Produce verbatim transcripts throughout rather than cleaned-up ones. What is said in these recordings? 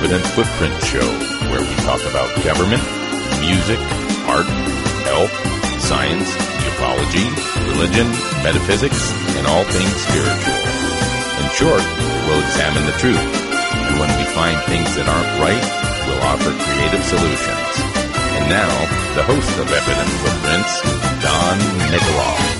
Evident Footprint Show, where we talk about government, music, art, health, science, ufology, religion, metaphysics, and all things spiritual. In short, we'll examine the truth, and when we find things that aren't right, we'll offer creative solutions. And now, the host of Evident Footprints, Don Nikoloff.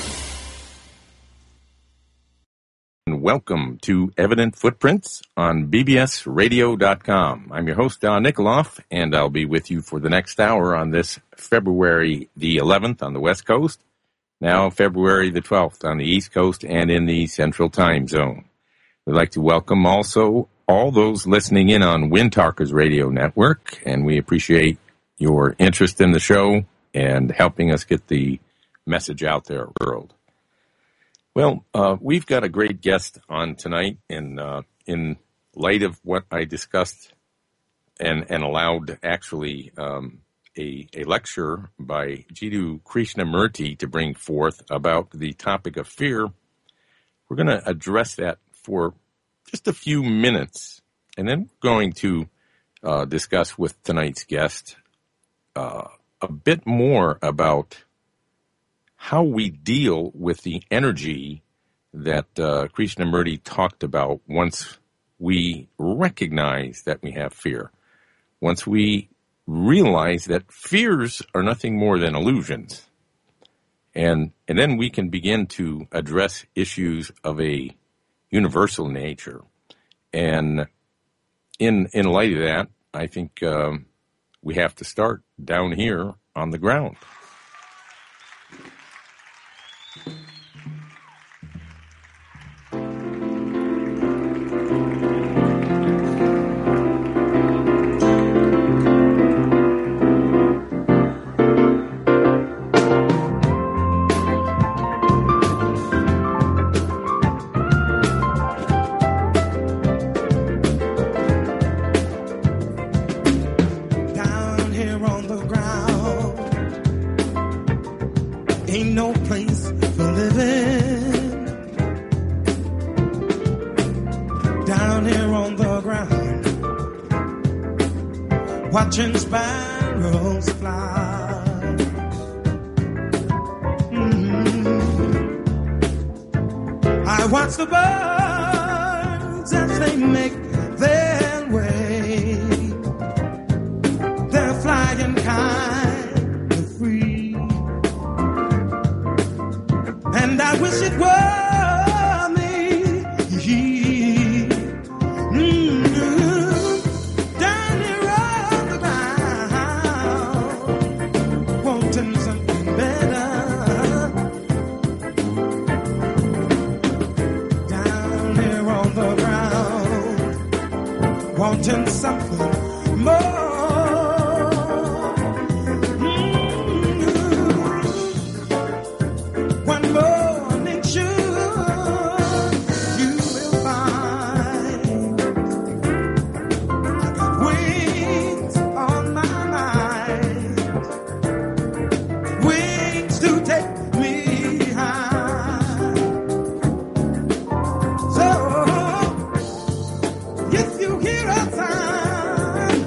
Welcome to Evident Footprints on B B S radio dot com. I'm your host, Don Nikoloff, and I'll be with you for the next hour on this February the eleventh on the West Coast, now February the twelfth on the East Coast and in the Central Time Zone. We'd like to welcome also all those listening in on Wind Talkers Radio Network, and we appreciate your interest in the show and helping us get the message out there to the world. Well, uh, we've got a great guest on tonight, and uh, in light of what I discussed and, and allowed actually um, a, a lecture by Jiddu Krishnamurti to bring forth about the topic of fear, we're going to address that for just a few minutes, and then we're going to uh, discuss with tonight's guest uh, a bit more about how we deal with the energy that uh, Krishnamurti talked about once we recognize that we have fear. Once we realize that fears are nothing more than illusions. And, and then we can begin to address issues of a universal nature. And in, in light of that, I think um, we have to start down here on the ground. Watching sparrows fly. Mm-hmm. I watch the birds as they make their way. They're flying kind of free, and I wish it were me. Wanting something more. Mm-hmm. One morning sure you will find wings on my mind, wings to take me high. So if you hear a sound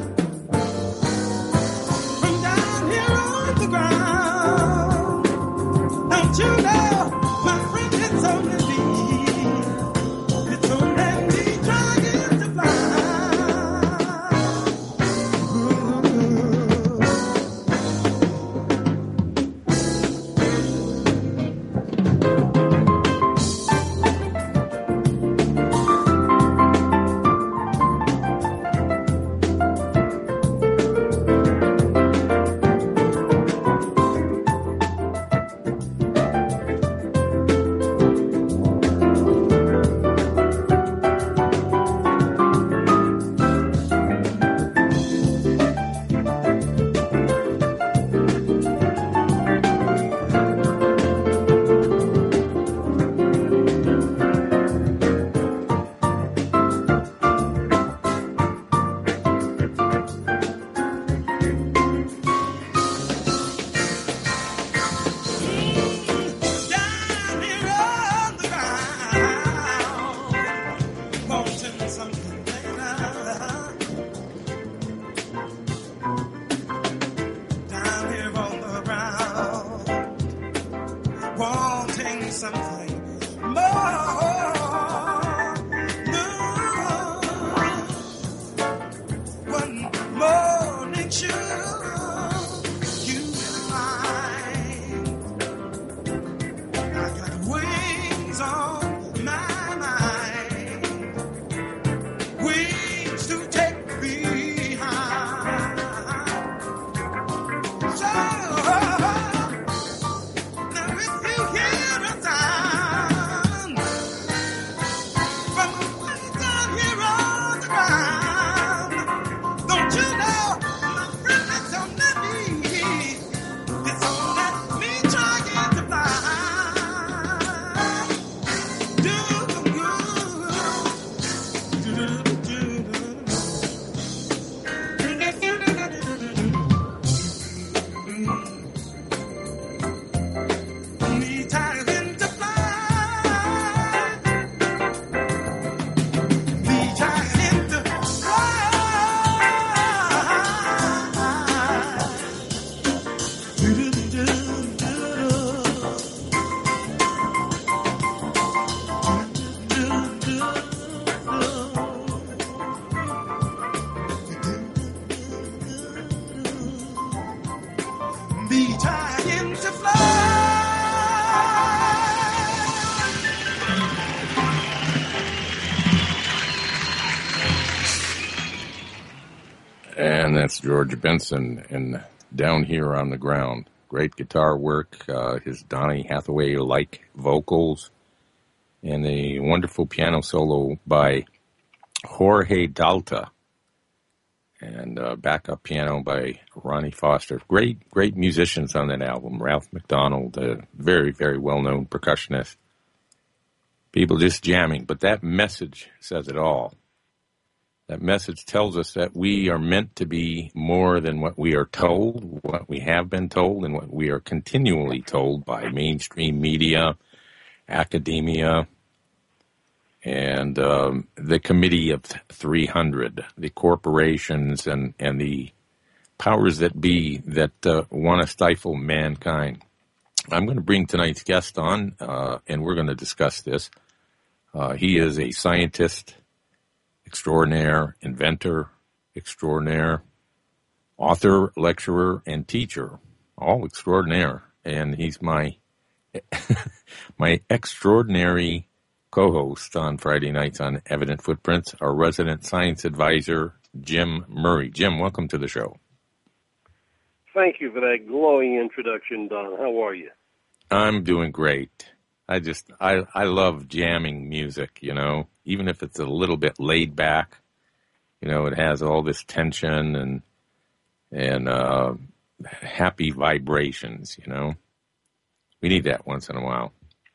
from down here on the ground, don't you know, my friend, it's only me, it's only me trying to fly. something more. No, one morning sure you will find I got wings on my mind, wings to take me high. So now if you hear a sound from way down here on the ground, don't you know, my friend, it's only me. It's only me trying to fly. Do the good. Do do do me trying to fly. Me trying to fly. Do do do do be trying to fly. And that's George Benson and Down Here on the Ground. Great guitar work, uh, his Donny Hathaway-like vocals, and a wonderful piano solo by Jorge Dalta, and uh, backup piano by Ronnie Foster. Great, great musicians on that album. Ralph McDonald, a very, very well-known percussionist. People just jamming, but that message says it all. That message tells us that we are meant to be more than what we are told, what we have been told, and what we are continually told by mainstream media, academia, and um, the Committee of three hundred, the corporations and, and the powers that be that uh, want to stifle mankind. I'm going to bring tonight's guest on, uh, and we're going to discuss this. Uh, he is a scientist extraordinaire, inventor extraordinaire, author, lecturer, and teacher, all extraordinaire. And he's my my extraordinary co-host on Friday nights on Evident Footprints, our resident science advisor, Jim Murray. Jim, welcome to the show. Thank you for that glowing introduction, Don. How are you? I'm doing great. I just, I, I love jamming music, you know, even if it's a little bit laid back. You know, it has all this tension and, and, uh, happy vibrations, you know. We need that once in a while.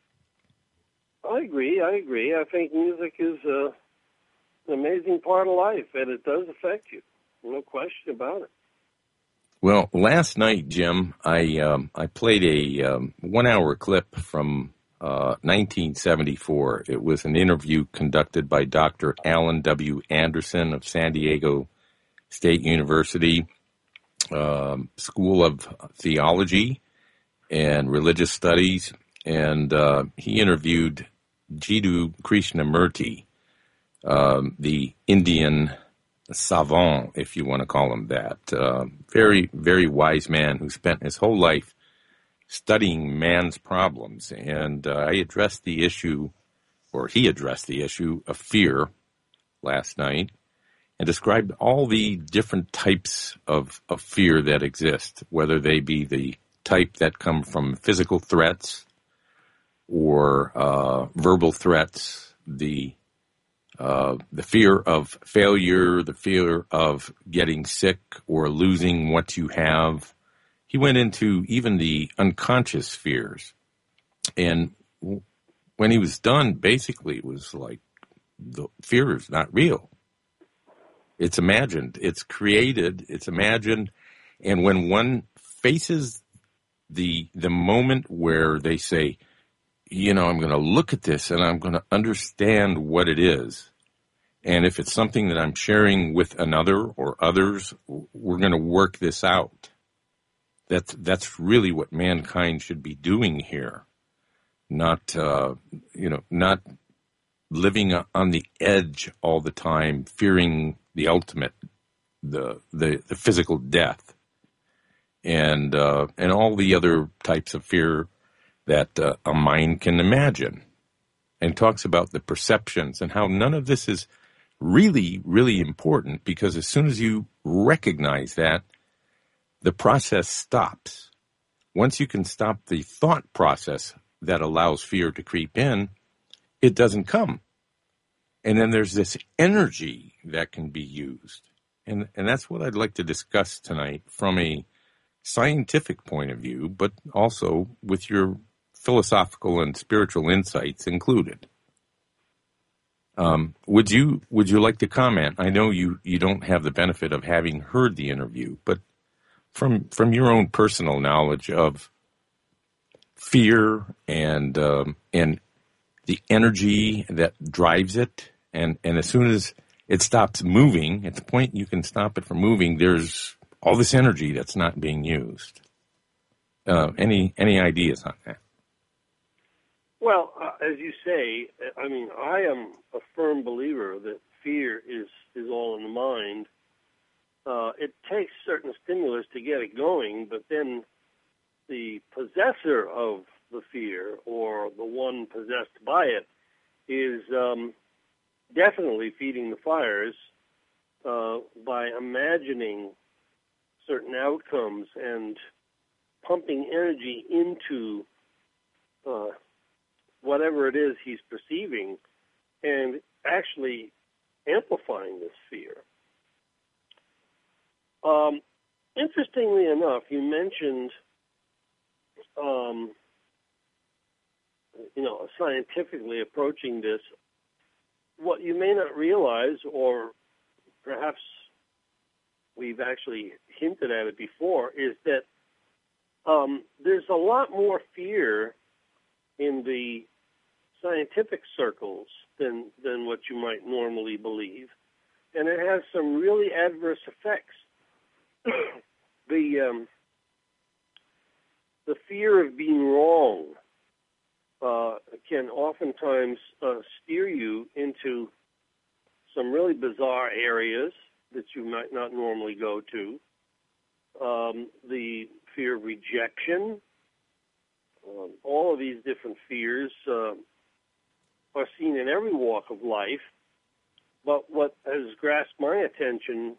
I agree. I agree. I think music is uh, an amazing part of life, and it does affect you. No question about it. Well, last night, Jim, I um, I played a um, one-hour clip from uh, nineteen seventy-four. It was an interview conducted by Doctor Alan W. Anderson of San Diego State University um, School of Theology and Religious Studies, and uh, he interviewed Jiddu Krishnamurti, um, the Indian savant, if you want to call him that. Uh, very, very wise man who spent his whole life studying man's problems. And uh, I addressed the issue, or he addressed the issue of fear last night and described all the different types of, of fear that exist, whether they be the type that come from physical threats or uh, verbal threats, the Uh, the fear of failure, the fear of getting sick or losing what you have. He went into even the unconscious fears. And w- when he was done, basically it was like, the fear is not real. It's imagined. It's created. It's imagined. And when one faces the the moment where they say, you know, I'm going to look at this and I'm going to understand what it is. And if it's something that I'm sharing with another or others, we're going to work this out. That's, that's really what mankind should be doing here. not uh, you know, not living on the edge all the time, fearing the ultimate, the the, the physical death, and uh, and all the other types of fear that uh, a mind can imagine, and talks about the perceptions and how none of this is really, really important, because as soon as you recognize that, the process stops. Once you can stop the thought process that allows fear to creep in, it doesn't come. And then there's this energy that can be used. And, and that's what I'd like to discuss tonight from a scientific point of view, but also with your philosophical and spiritual insights included. Um, would you would you like to comment? I know you, you don't have the benefit of having heard the interview, but from from your own personal knowledge of fear and um, and the energy that drives it, and, and as soon as it stops moving, at the point you can stop it from moving, there's all this energy that's not being used. Uh, any any ideas on that? Well, uh, as you say, I mean, I am a firm believer that fear is, is all in the mind. Uh, it takes certain stimulus to get it going, but then the possessor of the fear, or the one possessed by it, is um, definitely feeding the fires uh, by imagining certain outcomes and pumping energy into uh, whatever it is he's perceiving, and actually amplifying this fear. Um, interestingly enough, you mentioned, um, you know, scientifically approaching this. What you may not realize, or perhaps we've actually hinted at it before, is that um, there's a lot more fear in the scientific circles than than what you might normally believe, and it has some really adverse effects. the um, the fear of being wrong uh, can oftentimes uh, steer you into some really bizarre areas that you might not normally go to. Um, the fear of rejection. Um, all of these different fears uh, are seen in every walk of life, but what has grasped my attention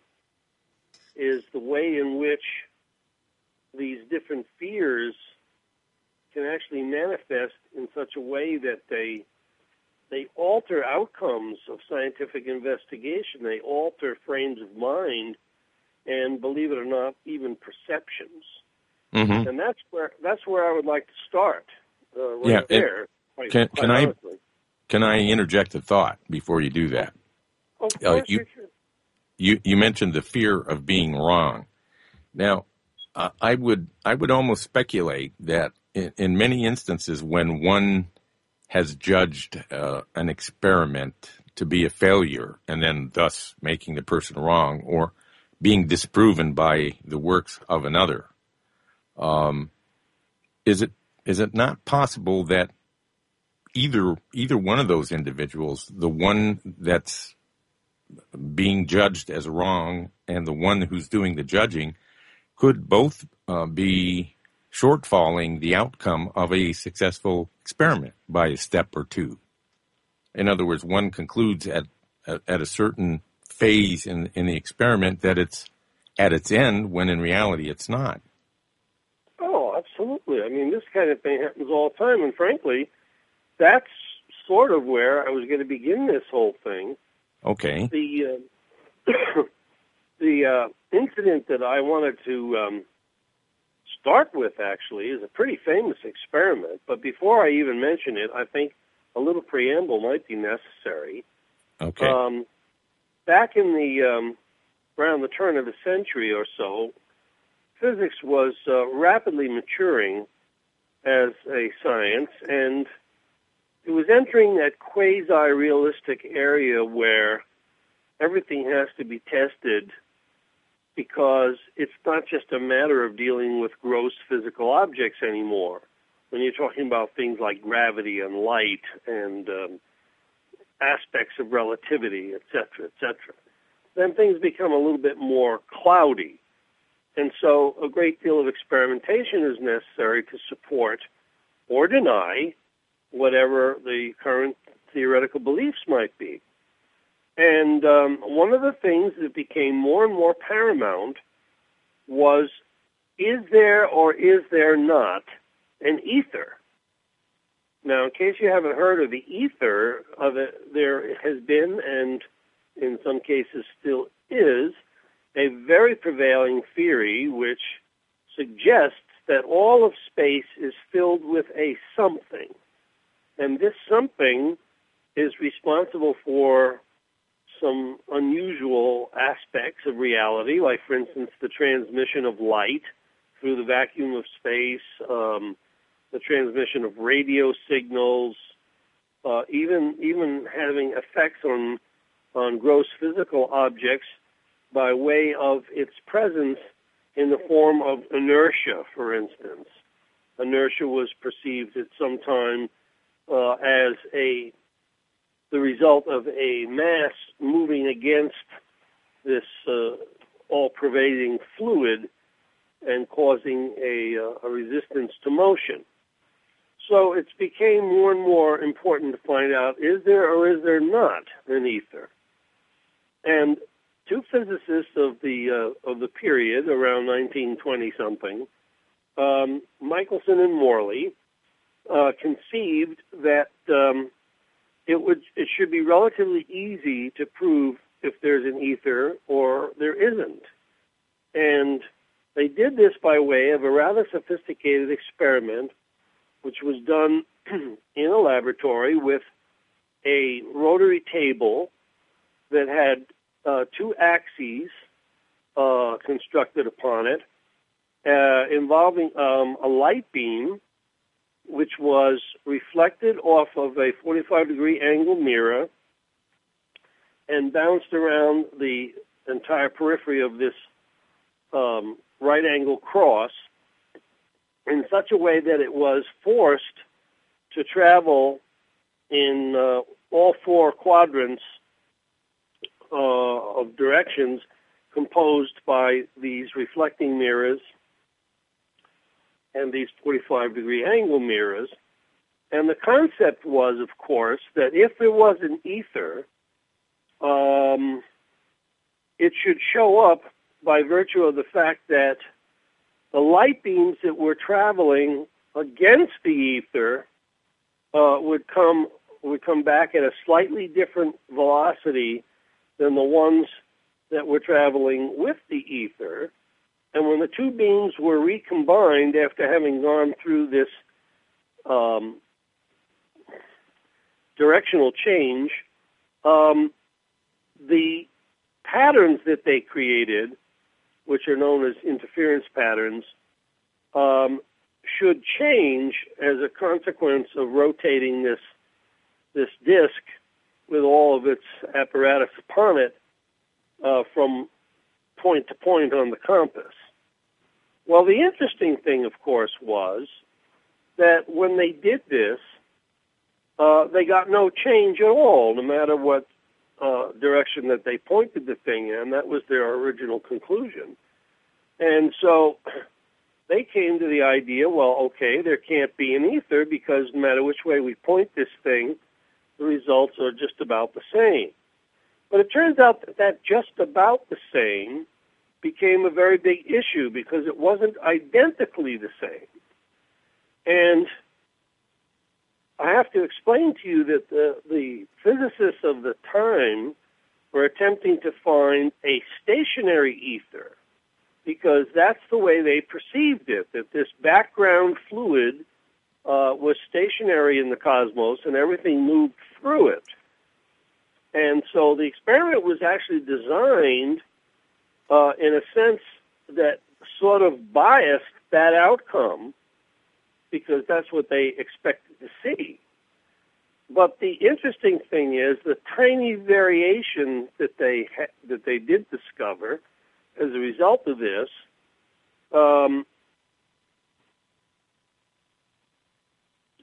is the way in which these different fears can actually manifest in such a way that they they alter outcomes of scientific investigation. They alter frames of mind, and believe it or not, even perceptions. Mm-hmm. And that's where that's where I would like to start. Uh, right yeah, there. It, quite, can quite can I honestly. can I interject a thought before you do that? Of Uh, course, you, Richard. you you mentioned the fear of being wrong. Now, uh, I would I would almost speculate that in, in many instances, when one has judged uh, an experiment to be a failure, and then thus making the person wrong, or being disproven by the works of another, um, is it is it not possible that either either one of those individuals, the one that's being judged as wrong and the one who's doing the judging, could both uh, be shortfalling the outcome of a successful experiment by a step or two? In other words, one concludes at at a certain phase in, in the experiment that it's at its end, when in reality it's not. Oh, absolutely. I mean, this kind of thing happens all the time, and frankly, that's sort of where I was going to begin this whole thing. Okay. The uh, the uh, incident that I wanted to um, start with, actually, is a pretty famous experiment. But before I even mention it, I think a little preamble might be necessary. Okay. Um, back in the um, around the turn of the century or so, physics was uh, rapidly maturing as a science, and it was entering that quasi-realistic area where everything has to be tested, because it's not just a matter of dealing with gross physical objects anymore. when you're talking about things like gravity and light and um, aspects of relativity, et cetera, et cetera, then things become a little bit more cloudy. And so a great deal of experimentation is necessary to support or deny whatever the current theoretical beliefs might be. And um, one of the things that became more and more paramount was, is there or is there not an ether? Now, in case you haven't heard of the ether, of it, there has been, and in some cases still is, a very prevailing theory which suggests that all of space is filled with a something. And this something is responsible for some unusual aspects of reality, like, for instance, the transmission of light through the vacuum of space, um, the transmission of radio signals, uh, even even having effects on on gross physical objects by way of its presence in the form of inertia, for instance. Inertia was perceived at some time uh, as a the result of a mass moving against this uh, all-pervading fluid and causing a, uh, a resistance to motion. So it became more and more important to find out, is there or is there not an ether? And two physicists of the uh, of the period, around nineteen twenty something, um, Michelson and Morley, uh, conceived that um, it would it should be relatively easy to prove if there's an ether or there isn't. And they did this by way of a rather sophisticated experiment, which was done in a laboratory with a rotary table that had uh, two axes uh, constructed upon it, uh, involving um, a light beam, which was reflected off of a forty-five degree angle mirror and bounced around the entire periphery of this um, right angle cross in such a way that it was forced to travel in uh, all four quadrants uh, of directions composed by these reflecting mirrors and these forty-five degree angle mirrors. And the concept was, of course, that if there was an ether, um, it should show up by virtue of the fact that the light beams that were traveling against the ether uh, would come would come back at a slightly different velocity than the ones that were traveling with the ether. And when the two beams were recombined after having gone through this um, directional change, um, the patterns that they created, which are known as interference patterns, um, should change as a consequence of rotating this this disk with all of its apparatus upon it uh, from point to point on the compass. Well, the interesting thing, of course, was that when they did this, uh, they got no change at all, no matter what uh, direction that they pointed the thing in. That was their original conclusion. And so they came to the idea, well, okay, there can't be an ether because no matter which way we point this thing, the results are just about the same. But it turns out that that just about the same became a very big issue because it wasn't identically the same. And I have to explain to you that the, the physicists of the time were attempting to find a stationary ether because that's the way they perceived it, that this background fluid uh, was stationary in the cosmos and everything moved through it. And so the experiment was actually designed uh, in a sense that sort of biased that outcome because that's what they expected to see. But the interesting thing is the tiny variation that they ha- that they did discover as a result of this um,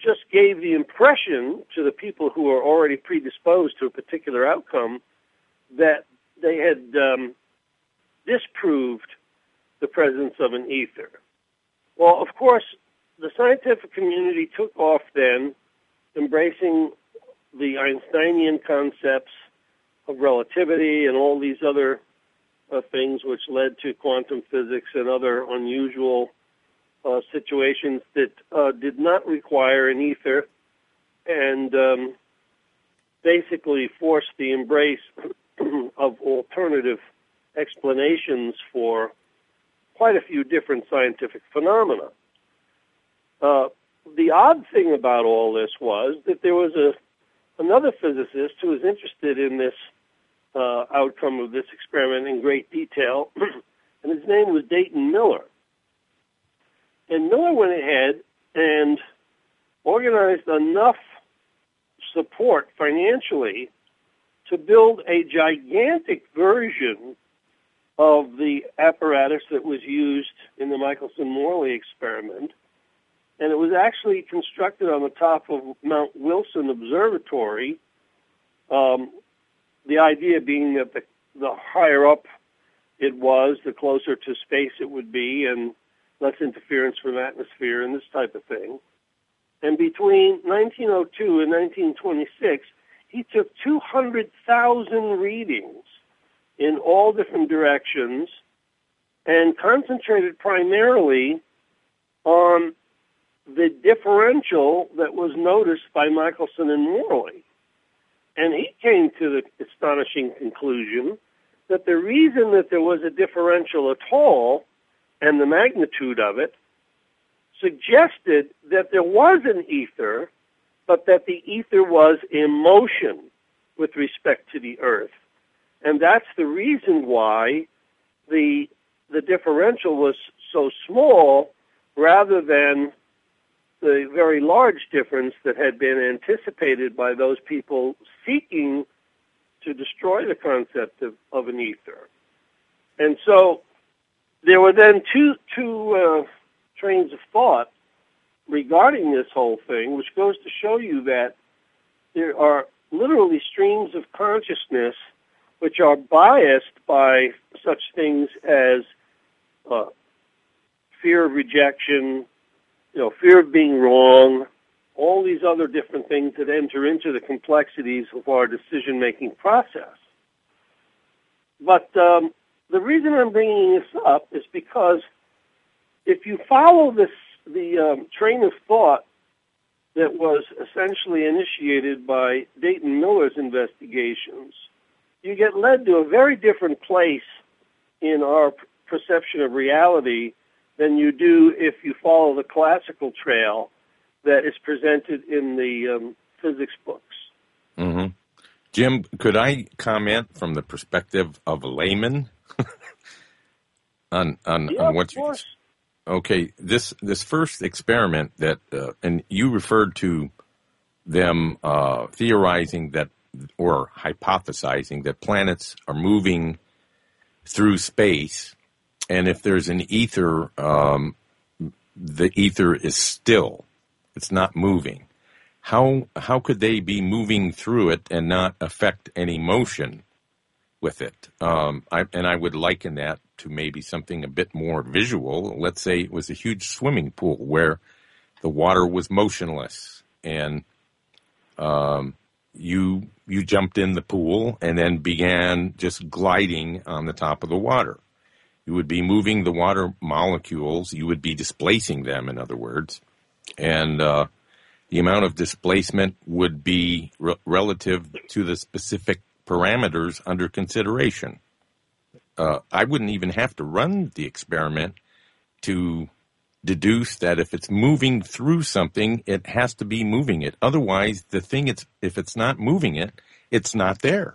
just gave the impression to the people who are already predisposed to a particular outcome that they had um, disproved the presence of an ether. Well, of course, the scientific community took off then, embracing the Einsteinian concepts of relativity and all these other uh, things which led to quantum physics and other unusual uh, situations that uh, did not require an ether, and um, basically forced the embrace of alternative explanations for quite a few different scientific phenomena. Uh, the odd thing about all this was that there was a another physicist who was interested in this uh, outcome of this experiment in great detail, and his name was Dayton Miller. And Miller went ahead and organized enough support financially to build a gigantic version of the apparatus that was used in the Michelson-Morley experiment. And it was actually constructed on the top of Mount Wilson Observatory, um, the idea being that the, the higher up it was, the closer to space it would be, and less interference from atmosphere and this type of thing. And between nineteen oh two and nineteen twenty-six, he took two hundred thousand readings in all different directions and concentrated primarily on the differential that was noticed by Michelson and Morley. And he came to the astonishing conclusion that the reason that there was a differential at all, and the magnitude of it, suggested that there was an ether, but that the ether was in motion with respect to the Earth. And that's the reason why the the differential was so small rather than the very large difference that had been anticipated by those people seeking to destroy the concept of, of an ether. And so there were then two, two uh, trains of thought regarding this whole thing, which goes to show you that there are literally streams of consciousness which are biased by such things as uh, fear of rejection, you know, fear of being wrong, all these other different things that enter into the complexities of our decision-making process. But um, the reason I'm bringing this up is because if you follow this, the um, train of thought that was essentially initiated by Dayton Miller's investigations, you get led to a very different place in our perception of reality than you do if you follow the classical trail that is presented in the um, physics books. Mm-hmm. Jim, could I comment from the perspective of a layman on on, yeah, on what of you? Course. Okay, this this first experiment that, uh, and you referred to them uh, theorizing that or hypothesizing that planets are moving through space, and if there's an ether, um, the ether is still; it's not moving. How how could they be moving through it and not affect any motion with it? Um, I, and I would liken that to maybe something a bit more visual. Let's say it was a huge swimming pool where the water was motionless, and um, you you jumped in the pool and then began just gliding on the top of the water. You would be moving the water molecules. You would be displacing them, in other words, and uh, the amount of displacement would be re- relative to the specific parameters under consideration. Uh, I wouldn't even have to run the experiment to deduce that if it's moving through something, it has to be moving it. Otherwise, the thing, it's if it's not moving it, it's not there.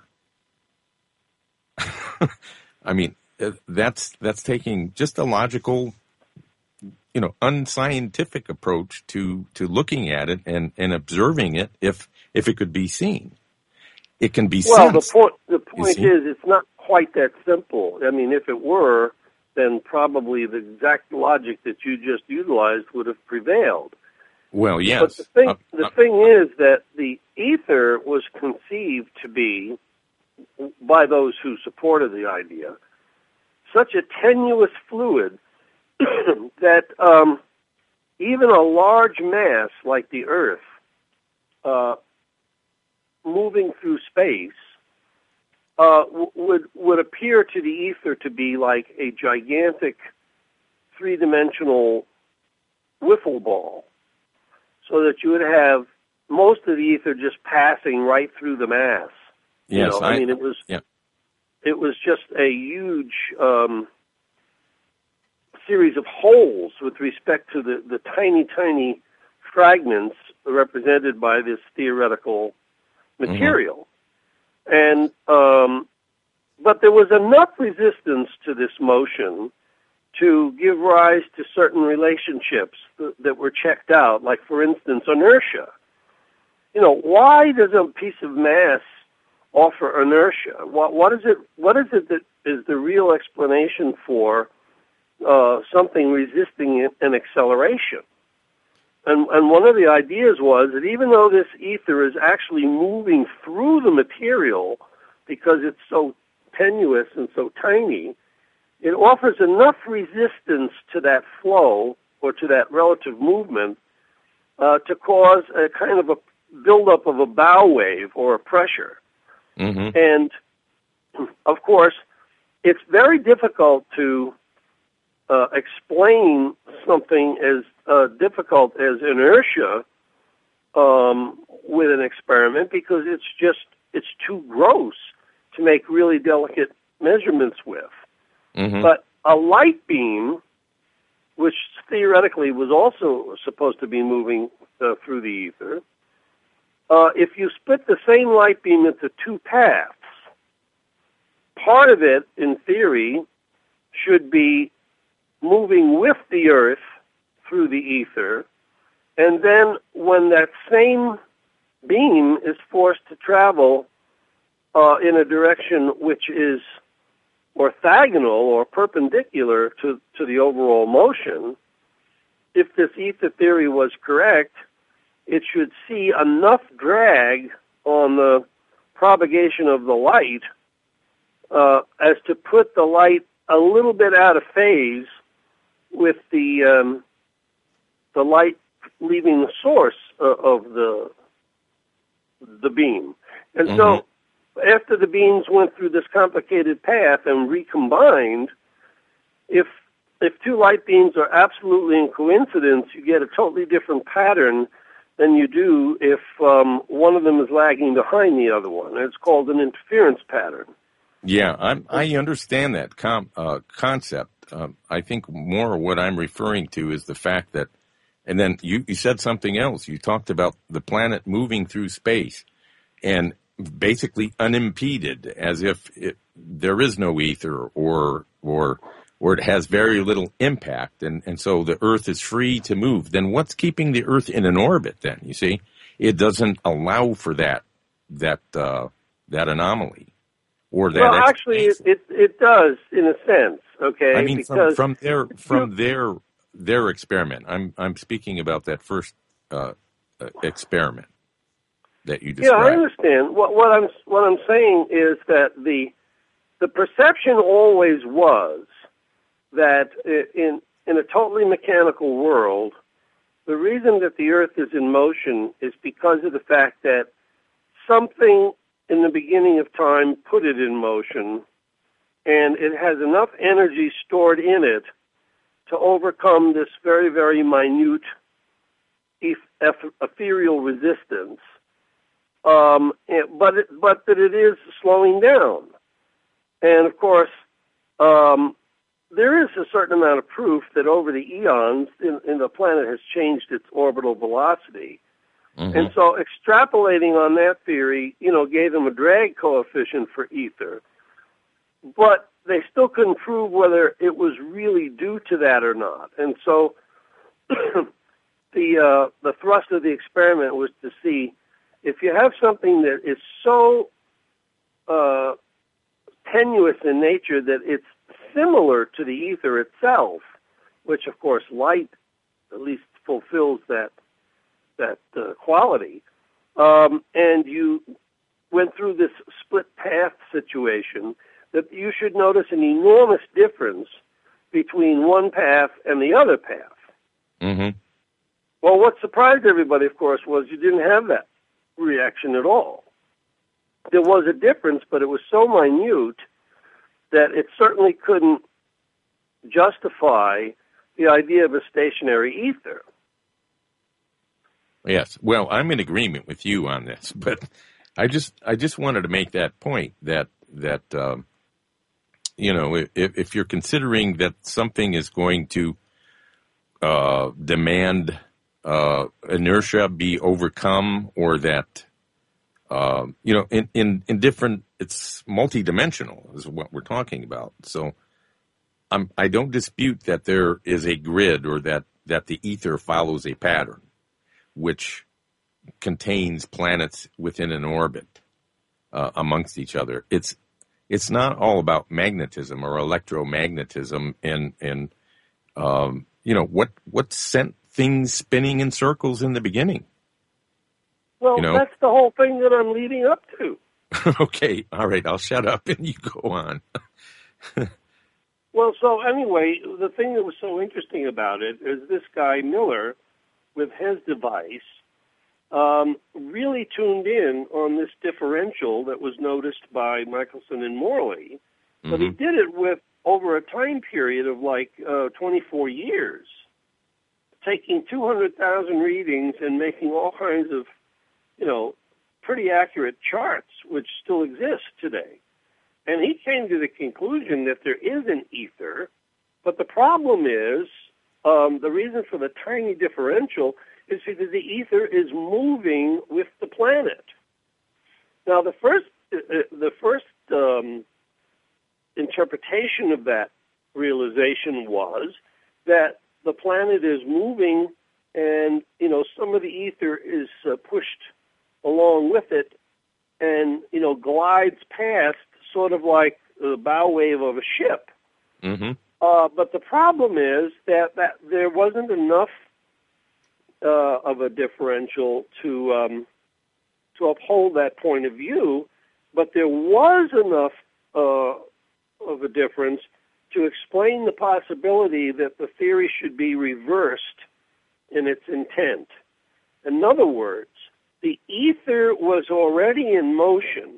I mean, that's that's taking just a logical, you know, unscientific approach to, to looking at it and, and observing it if if it could be seen. It can be well, sensed. Well, the point, the point is, is it's not quite that simple. I mean, if it were, then probably the exact logic that you just utilized would have prevailed. Well, yes. But the thing, uh, the uh, thing is that the ether was conceived to be, by those who supported the idea, such a tenuous fluid that um, even a large mass like the Earth, uh, moving through space, uh, w- would would appear to the ether to be like a gigantic three-dimensional wiffle ball, so that you would have most of the ether just passing right through the mass. yes, you know, I, I mean, it was yeah. it was just a huge um, series of holes with respect to the, the tiny, tiny fragments represented by this theoretical material. Mm-hmm. And um, but there was enough resistance to this motion to give rise to certain relationships that, that were checked out, like, for instance, inertia. You know, why does a piece of mass offer inertia? What, what is it? What is it that is the real explanation for uh, something resisting an acceleration? And, and one of the ideas was that even though this ether is actually moving through the material because it's so tenuous and so tiny, it offers enough resistance to that flow or to that relative movement uh, to cause a kind of a buildup of a bow wave or a pressure. Mm-hmm. And, of course, it's very difficult to uh, explain something as uh, difficult as inertia um, with an experiment because it's just, it's too gross to make really delicate measurements with. Mm-hmm. But a light beam, which theoretically was also supposed to be moving uh, through the ether, uh, if you split the same light beam into two paths, part of it, in theory, should be moving with the Earth through the ether, and then when that same beam is forced to travel uh, in a direction which is orthogonal or perpendicular to, to the overall motion, if this ether theory was correct, it should see enough drag on the propagation of the light uh, as to put the light a little bit out of phase with the um, the light leaving the source uh, of the the beam. And mm-hmm. so after the beams went through this complicated path and recombined, if if two light beams are absolutely in coincidence, you get a totally different pattern than you do if um, one of them is lagging behind the other one. It's called an interference pattern. Yeah, I'm, I understand that com, uh, concept. Uh, I think more what I'm referring to is the fact that, and then you, you said something else. You talked about the planet moving through space and basically unimpeded, as if it, there is no ether or or or it has very little impact, and, and so the Earth is free to move. Then what's keeping the Earth in an orbit? Then you see, it doesn't allow for that that uh, that anomaly or that. Well, actually, it, it it does in a sense. Okay, I mean, because from, from their from their their experiment. I'm I'm speaking about that first uh, experiment that you described. Yeah, I understand. What, what I'm what I'm saying is that the the perception always was that in in a totally mechanical world, the reason that the Earth is in motion is because of the fact that something in the beginning of time put it in motion, and it has enough energy stored in it to overcome this very, very minute eth- ethereal resistance. Um, but it, but that it is slowing down, and of course, um, there is a certain amount of proof that over the eons, in, in the planet has changed its orbital velocity, mm-hmm. and so extrapolating on that theory, you know, gave them a drag coefficient for ether, but they still couldn't prove whether it was really due to that or not, and so the uh, the thrust of the experiment was to see. If you have something that is so uh, tenuous in nature that it's similar to the ether itself, which, of course, light at least fulfills that that uh, quality, um, and you went through this split path situation, that you should notice an enormous difference between one path and the other path. Mm-hmm. Well, what surprised everybody, of course, was you didn't have that reaction at all. There was a difference, but it was so minute that it certainly couldn't justify the idea of a stationary ether. Yes. Well, I'm in agreement with you on this, but I just I just wanted to make that point that that um, you know, if, if you're considering that something is going to uh, demand uh, inertia be overcome, or that uh, you know, in, in in different, it's multidimensional is what we're talking about. So I'm, I don't dispute that there is a grid, or that that the ether follows a pattern, which contains planets within an orbit uh, amongst each other. It's it's not all about magnetism or electromagnetism, and and um, you know what what sent things spinning in circles in the beginning. Well, you know? That's the whole thing that I'm leading up to. Okay, all right, I'll shut up and you go on. Well, so anyway, the thing that was so interesting about it is this guy Miller, with his device, um, really tuned in on this differential that was noticed by Michelson and Morley, but Mm-hmm. he did it with over a time period of like uh, twenty-four years, taking two hundred thousand readings and making all kinds of, you know, pretty accurate charts, which still exist today. And he came to the conclusion that there is an ether, but the problem is, um, the reason for the tiny differential is because the ether is moving with the planet. Now, the first, uh, the first um, interpretation of that realization was that the planet is moving, and you know, some of the ether is uh, pushed along with it, and you know, glides past, sort of like the bow wave of a ship. Mm-hmm. Uh, but the problem is that, that there wasn't enough uh, of a differential to um, to uphold that point of view, but there was enough uh, of a difference to explain the possibility that the theory should be reversed in its intent. In other words, the ether was already in motion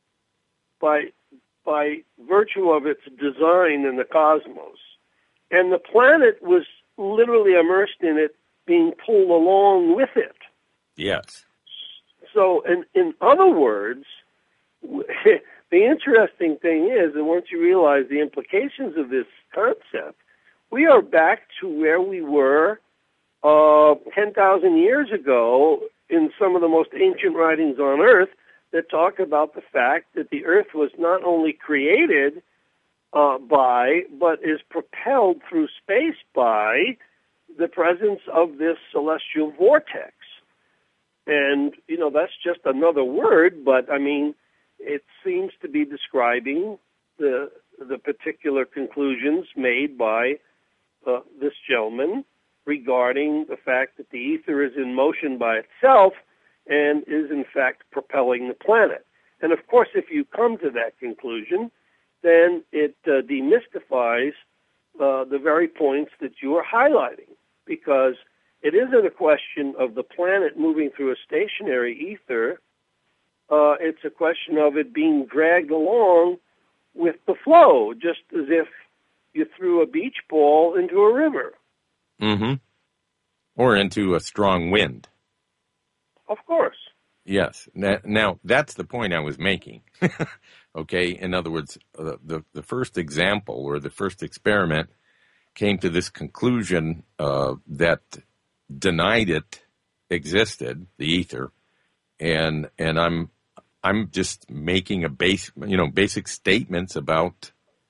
by by virtue of its design in the cosmos, and the planet was literally immersed in it, being pulled along with it. Yes. So, in, in other words, the interesting thing is that once you realize the implications of this concept, we are back to where we were uh, ten thousand years ago in some of the most ancient writings on Earth that talk about the fact that the Earth was not only created uh, by, but is propelled through space by the presence of this celestial vortex. And, you know, that's just another word, but, I mean, it seems to be describing the the particular conclusions made by uh, this gentleman regarding the fact that the ether is in motion by itself and is, in fact, propelling the planet. And, of course, if you come to that conclusion, then it uh, demystifies uh, the very points that you are highlighting, because it isn't a question of the planet moving through a stationary ether. Uh, it's a question of it being dragged along with the flow, just as if you threw a beach ball into a river. Mm-hmm. Or into a strong wind. Of course. Yes. Now, now that's the point I was making. Okay. In other words, uh, the the first example or the first experiment came to this conclusion uh, that denied it existed, the ether, and and I'm I'm just making a base, you know, basic statements about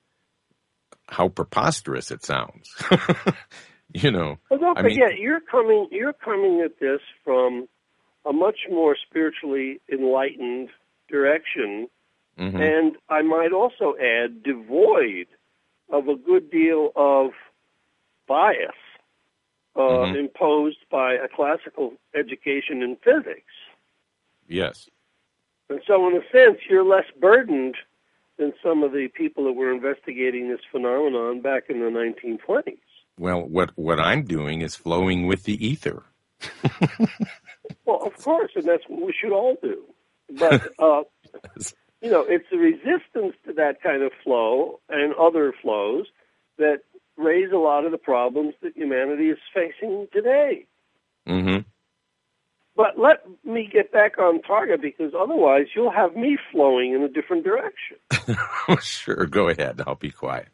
how preposterous it sounds. You know. Well, don't I forget, mean, you're coming you're coming at this from a much more spiritually enlightened direction, mm-hmm. and I might also add, devoid of a good deal of bias. uh, Mhm. imposed by a classical education in physics. Yes. And so, in a sense, you're less burdened than some of the people that were investigating this phenomenon back in the nineteen twenties. Well, what, what I'm doing is flowing with the ether. Well, of course, and that's what we should all do. But, uh, you know, it's the resistance to that kind of flow and other flows that raise a lot of the problems that humanity is facing today. Mm-hmm. But let me get back on target, because otherwise you'll have me flowing in a different direction. Sure, go ahead. I'll be quiet.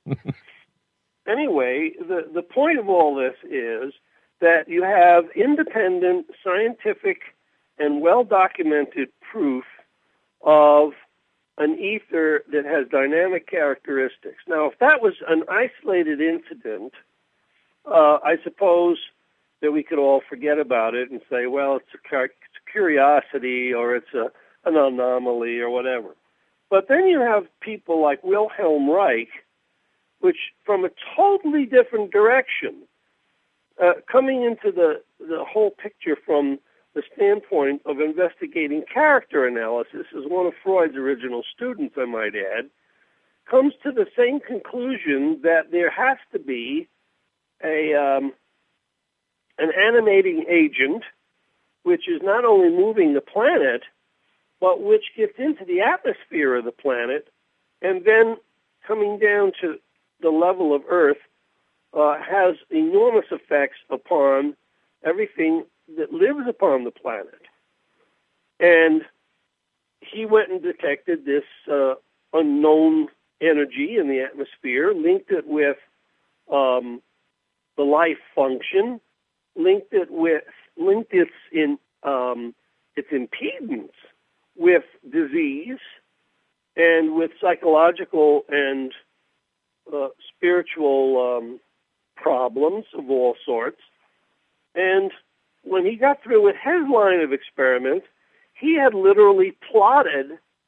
Anyway, the, the point of all this is that you have independent, scientific, and well-documented proof of an ether that has dynamic characteristics. Now, if that was an isolated incident, uh, I suppose that we could all forget about it and say, well, it's a, it's a curiosity, or it's a, an anomaly, or whatever. But then you have people like Wilhelm Reich, which, from a totally different direction, uh, coming into the, the whole picture from the standpoint of investigating character analysis, as one of Freud's original students, I might add, comes to the same conclusion that there has to be a um, an animating agent which is not only moving the planet, but which gets into the atmosphere of the planet, and then coming down to the level of Earth, uh, has enormous effects upon everything that lives upon the planet. And he went and detected this uh, unknown energy in the atmosphere, linked it with um, the life function, linked it with linked its in um, its impedance with disease and with psychological and uh, spiritual um, problems of all sorts. And when he got through with his line of experiment, he had literally plotted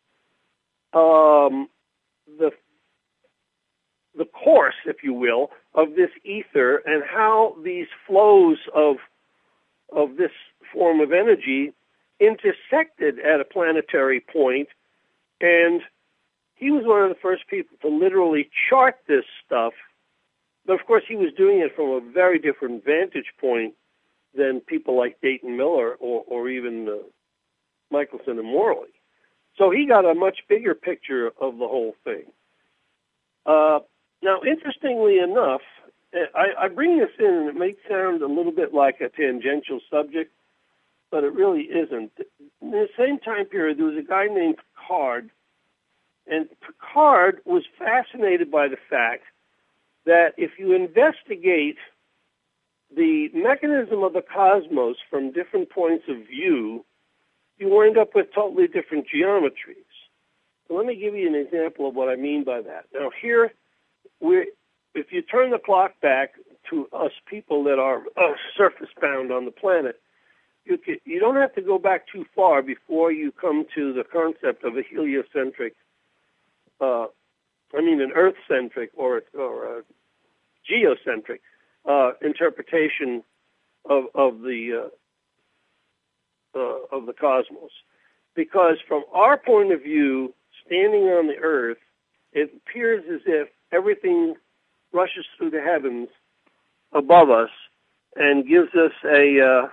um, the the course, if you will, of this ether and how these flows of of this form of energy intersected at a planetary point. And he was one of the first people to literally chart this stuff. But of course, he was doing it from a very different vantage point than people like Dayton Miller or, or even uh, Michelson and Morley. So he got a much bigger picture of the whole thing. Uh, now, interestingly enough, I, I bring this in, and it may sound a little bit like a tangential subject, but it really isn't. In the same time period, there was a guy named Picard, and Picard was fascinated by the fact that if you investigate the mechanism of the cosmos from different points of view, you wind up with totally different geometries. So let me give you an example of what I mean by that. Now here, we're, if you turn the clock back to us people that are uh, surface-bound on the planet, you, can, you don't have to go back too far before you come to the concept of a heliocentric, uh, I mean an Earth-centric or, or a geocentric uh, interpretation of, of the uh, uh, of the cosmos. Because from our point of view, standing on the Earth, it appears as if everything rushes through the heavens above us and gives us a, uh,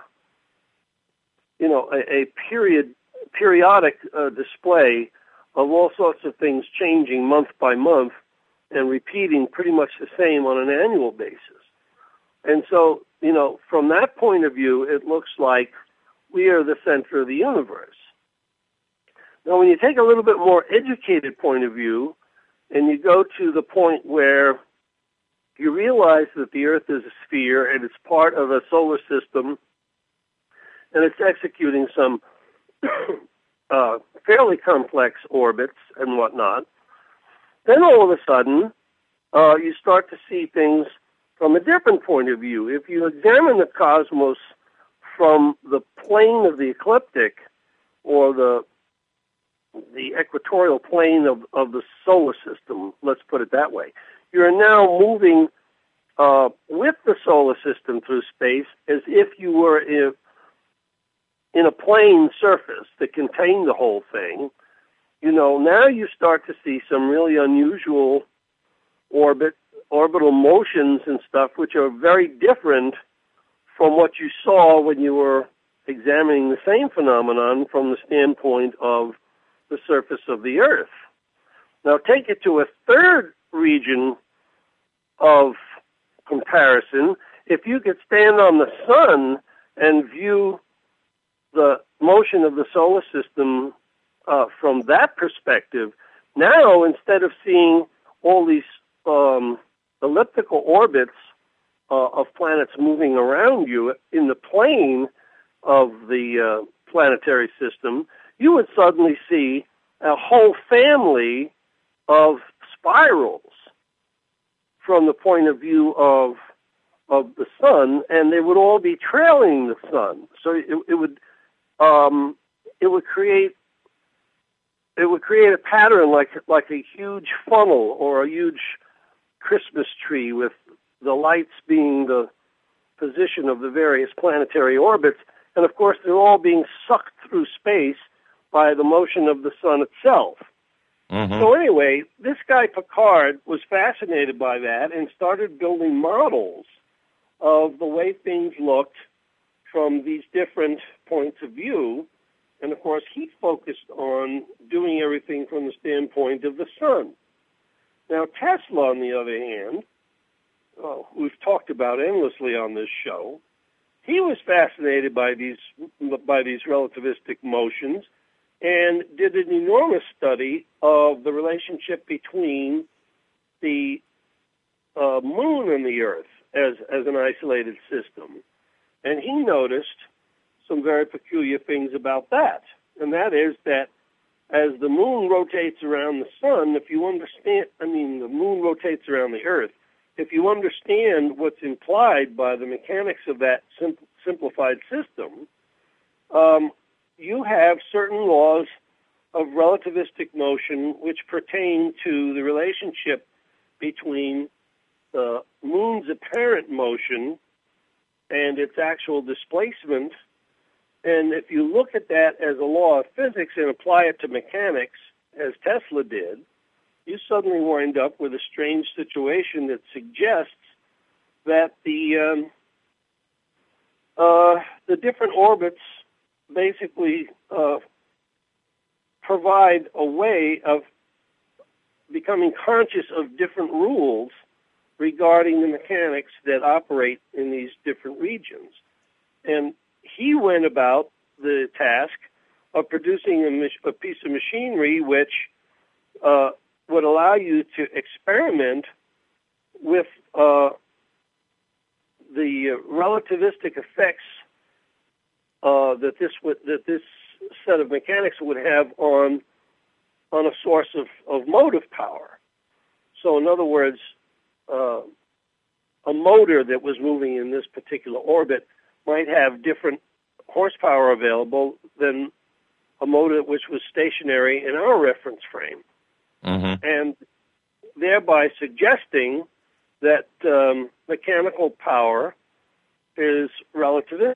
you know, a, a period, periodic uh, display of all sorts of things changing month by month and repeating pretty much the same on an annual basis. And so, you know, from that point of view, it looks like we are the center of the universe. Now, when you take a little bit more educated point of view, and you go to the point where you realize that the Earth is a sphere and it's part of a solar system, and it's executing some uh, fairly complex orbits and whatnot, then all of a sudden uh, you start to see things from a different point of view. If you examine the cosmos from the plane of the ecliptic, or the the equatorial plane of, of the solar system, let's put it that way, you're now moving uh, with the solar system through space as if you were in, in a plane surface that contained the whole thing, you know, now you start to see some really unusual orbit, orbital motions and stuff, which are very different from what you saw when you were examining the same phenomenon from the standpoint of the surface of the Earth. Now take it to a third region of comparison. If you could stand on the sun and view the motion of the solar system uh, from that perspective, now instead of seeing all these um, elliptical orbits uh, of planets moving around you in the plane of the uh, planetary system, you would suddenly see a whole family of spirals from the point of view of of the sun, and they would all be trailing the sun. So it, it would um, it would create it would create a pattern like like a huge funnel or a huge Christmas tree, with the lights being the position of the various planetary orbits, and of course they're all being sucked through space by the motion of the sun itself. Mm-hmm. So anyway, this guy Picard was fascinated by that and started building models of the way things looked from these different points of view. And of course, he focused on doing everything from the standpoint of the sun. Now, Tesla, on the other hand, oh, we've talked about endlessly on this show, he was fascinated by these by these relativistic motions and did an enormous study of the relationship between the uh, moon and the Earth as, as an isolated system. And he noticed some very peculiar things about that. And that is that as the moon rotates around the sun, if you understand, I mean, the moon rotates around the Earth, if you understand what's implied by the mechanics of that sim- simplified system, um, you have certain laws of relativistic motion which pertain to the relationship between the moon's apparent motion and its actual displacement. And if you look at that as a law of physics and apply it to mechanics, as Tesla did, you suddenly wind up with a strange situation that suggests that the um, uh, the different orbits basically uh, provide a way of becoming conscious of different rules regarding the mechanics that operate in these different regions. And he went about the task of producing a, mach- a piece of machinery which uh, would allow you to experiment with uh, the relativistic effects uh, that this would, that this set of mechanics would have on on a source of, of motive power. So, in other words, uh, a motor that was moving in this particular orbit might have different horsepower available than a motor which was stationary in our reference frame. Mm-hmm. And thereby suggesting that um, mechanical power is relativistic.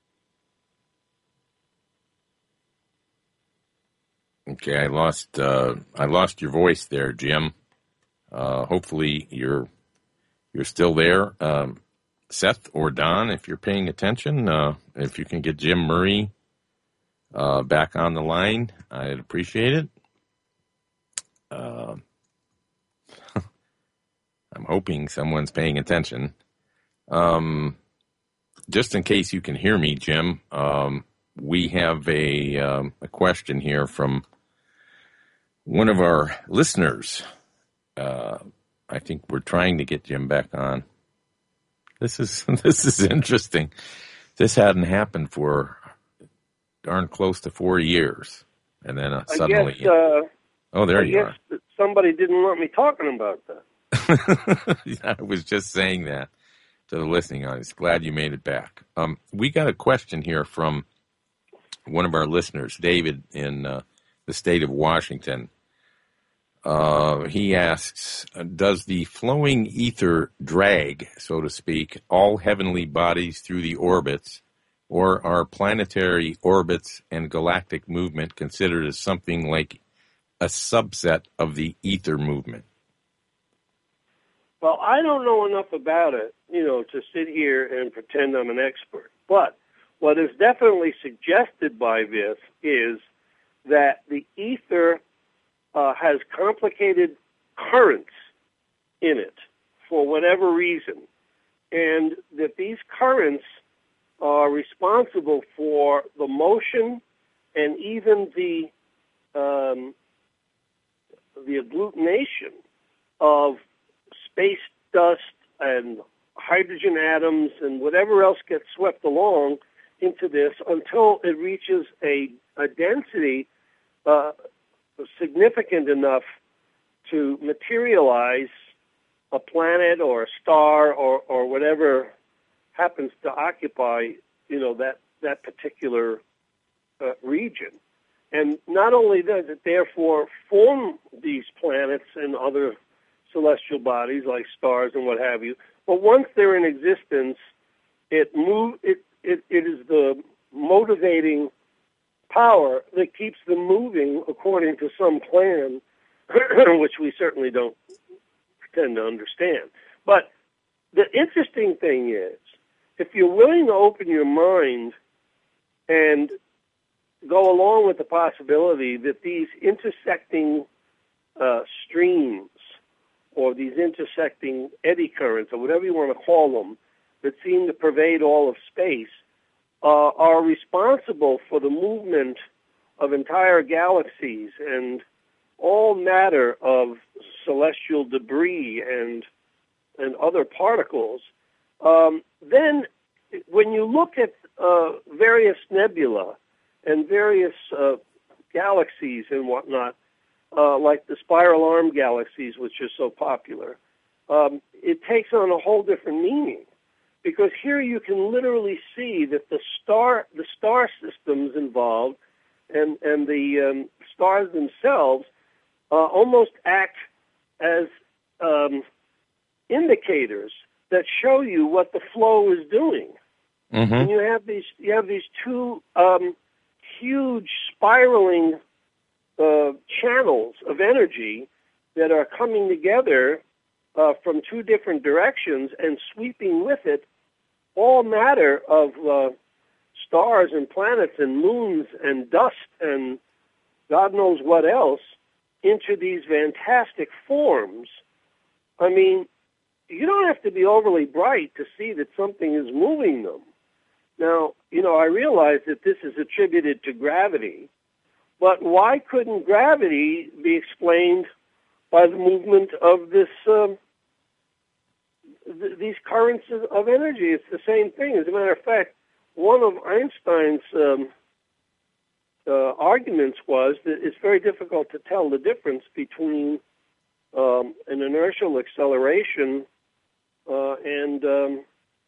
Okay, I lost uh, I lost your voice there, Jim. Uh, hopefully you're you're still there, um, Seth or Don, if you're paying attention. Uh, if you can get Jim Murray uh, back on the line, I'd appreciate it. Uh, I'm hoping someone's paying attention. Um, just in case you can hear me, Jim, um, we have a um, a question here from one of our listeners. Uh, I think we're trying to get Jim back on. This is this is interesting. This hadn't happened for darn close to four years, and then uh, suddenly. I guess, uh, oh, there I you guess are. Somebody didn't want me talking about that. I was just saying that to the listening audience. Glad you made it back. Um, we got a question here from one of our listeners, David, in uh, the state of Washington. Uh, he asks, does the flowing ether drag, so to speak, all heavenly bodies through the orbits, or are planetary orbits and galactic movement considered as something like a subset of the ether movement? Well, I don't know enough about it, you know, to sit here and pretend I'm an expert. But what is definitely suggested by this is that the ether uh, has complicated currents in it for whatever reason, and that these currents are responsible for the motion and even the um, the agglutination of space dust and hydrogen atoms and whatever else gets swept along into this until it reaches a, a density uh, significant enough to materialize a planet or a star or, or whatever happens to occupy, you know, that, that particular uh, region. And not only does it therefore form these planets and other celestial bodies like stars and what have you, but once they're in existence, it move it, it, it is the motivating power that keeps them moving according to some plan, which we certainly don't pretend to understand. But the interesting thing is, if you're willing to open your mind and go along with the possibility that these intersecting uh, streams or these intersecting eddy currents or whatever you want to call them that seem to pervade all of space uh, are responsible for the movement of entire galaxies and all matter of celestial debris and and other particles, um, then when you look at uh, various nebula and various uh, galaxies and whatnot, uh, like the spiral arm galaxies, which are so popular, um, it takes on a whole different meaning. Because here you can literally see that the star, the star systems involved, and and the um, stars themselves, uh, almost act as um, indicators that show you what the flow is doing. Mm-hmm. And you have these, you have these two um, huge spiraling uh, channels of energy that are coming together uh, from two different directions and sweeping with it all matter of uh, stars and planets and moons and dust and God knows what else into these fantastic forms. I mean, you don't have to be overly bright to see that something is moving them. Now, you know, I realize that this is attributed to gravity, but why couldn't gravity be explained by the movement of this um, th- these currents of, of energy? It's the same thing. As a matter of fact, one of Einstein's um, uh, arguments was that it's very difficult to tell the difference between um, an inertial acceleration uh, and um,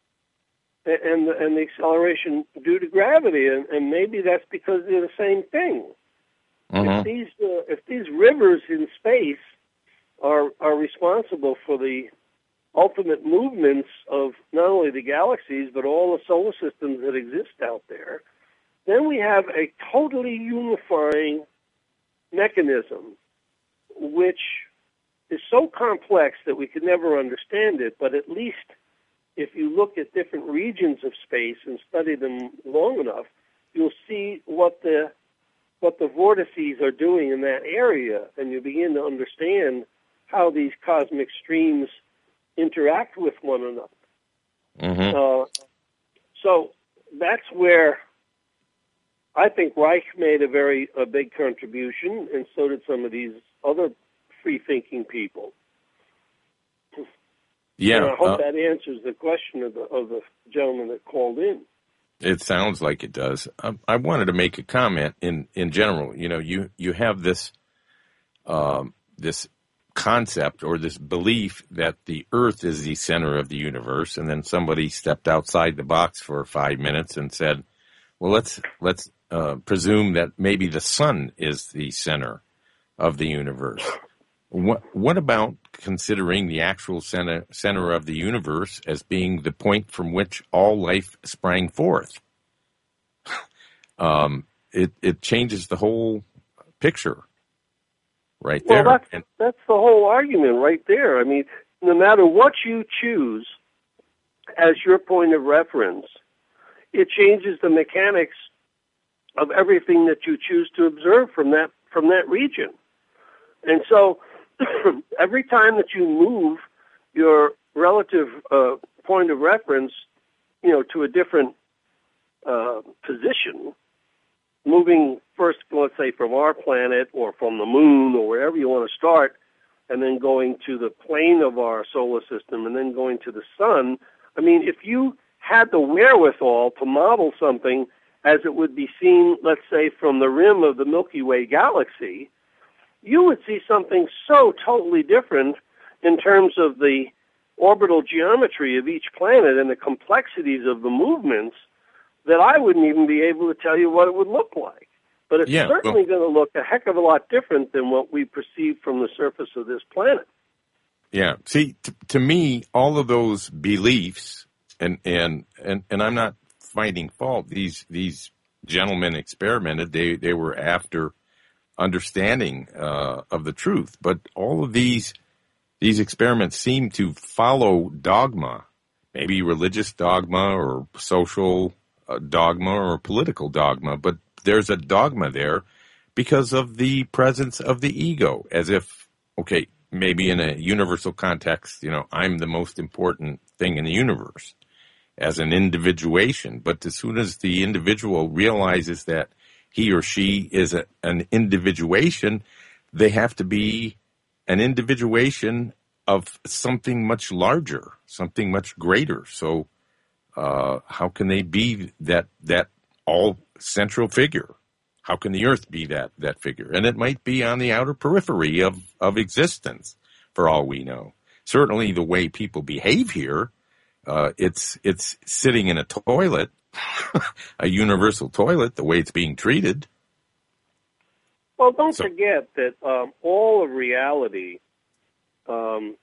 and and the acceleration due to gravity, and, and maybe that's because they're the same thing. Mm-hmm. If these uh, if these rivers in space are are responsible for the ultimate movements of not only the galaxies but all the solar systems that exist out there, then we have a totally unifying mechanism, which is so complex that we could never understand it. But at least if you look at different regions of space and study them long enough, you'll see what the what the vortices are doing in that area, and you begin to understand how these cosmic streams interact with one another. Mm-hmm. Uh, so that's where I think Reich made a very a big contribution, and so did some of these other free-thinking people. Yeah, and I hope uh, that answers the question of the of the gentleman that called in. it sounds like it does. I, I wanted to make a comment in, in general. You know, you, you have this um, this concept or this belief that the Earth is the center of the universe, and then somebody stepped outside the box for five minutes and said, "Well, let's let's uh, presume that maybe the sun is the center of the universe." What, what about considering the actual center, center of the universe as being the point from which all life sprang forth? um, it, it changes the whole picture right there. Well, that's, and, that's the whole argument right there. I mean, no matter what you choose as your point of reference, it changes the mechanics of everything that you choose to observe from that from that region. And so every time that you move your relative uh, point of reference, you know, to a different uh, position, moving first, let's say, from our planet or from the moon or wherever you want to start, and then going to the plane of our solar system and then going to the sun, I mean, if you had the wherewithal to model something as it would be seen, let's say, from the rim of the Milky Way galaxy, you would see something so totally different in terms of the orbital geometry of each planet and the complexities of the movements that I wouldn't even be able to tell you what it would look like. But it's yeah, certainly well, going to look a heck of a lot different than what we perceive from the surface of this planet. Yeah. See, t- to me, all of those beliefs, and, and, and, and I'm not finding fault. These, these gentlemen experimented. They, they were after understanding, uh, of the truth. But all of these, these experiments seem to follow dogma, maybe religious dogma or social uh, dogma or political dogma. But there's a dogma there because of the presence of the ego, as if, okay, maybe in a universal context, you know, I'm the most important thing in the universe as an individuation. But as soon as the individual realizes that he or she is a, an individuation, they have to be an individuation of something much larger, something much greater. So uh, how can they be that that all central figure? How can the earth be that that figure? And it might be on the outer periphery of, of existence, for all we know. Certainly the way people behave here, uh, it's it's sitting in a toilet, a universal toilet, the way it's being treated. Well, don't So- forget that um, all of reality um,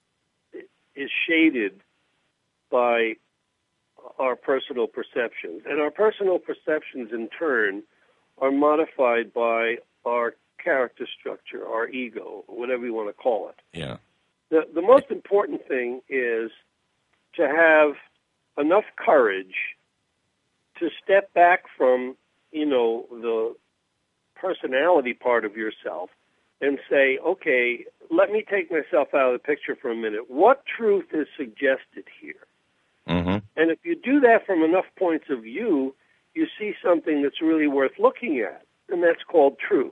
is shaded by our personal perceptions. And our personal perceptions, in turn, are modified by our character structure, our ego, whatever you want to call it. Yeah. The, the most important thing is to have enough courage to step back from, you know, the personality part of yourself and say, okay, let me take myself out of the picture for a minute. What truth is suggested here? Mm-hmm. And if you do that from enough points of view, you see something that's really worth looking at, and that's called truth.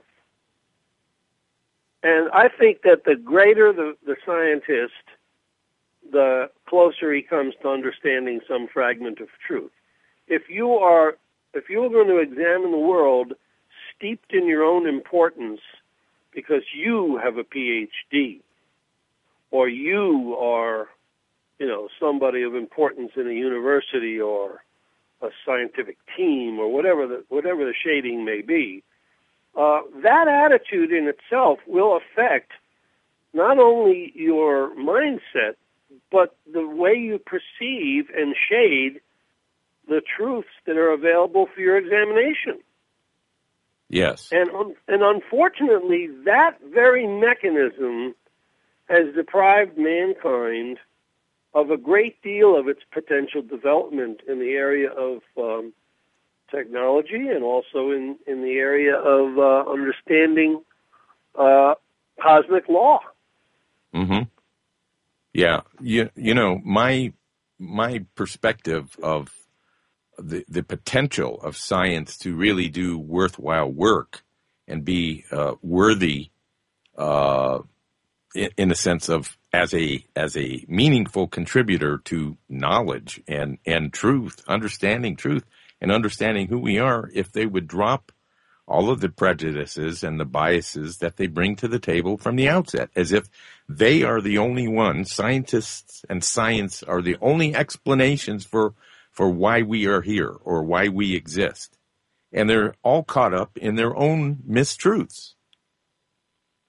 And I think that the greater the, the scientist, the closer he comes to understanding some fragment of truth. If you are, if you're going to examine the world steeped in your own importance because you have a P H D, or you are, you know, somebody of importance in a university or a scientific team or whatever the whatever the shading may be, uh, that attitude in itself will affect not only your mindset, but the way you perceive and shade the truths that are available for your examination. Yes. And un- and unfortunately, that very mechanism has deprived mankind of a great deal of its potential development in the area of um, technology and also in, in the area of uh, understanding uh, cosmic law. Mm-hmm. Yeah. You, you know, my my perspective of the, the potential of science to really do worthwhile work and be uh, worthy uh, in, in a sense of as a as a meaningful contributor to knowledge and, and truth, understanding truth and understanding who we are, if they would drop all of the prejudices and the biases that they bring to the table from the outset, as if they are the only ones, scientists and science are the only explanations for, for why we are here or why we exist. And they're all caught up in their own mistruths.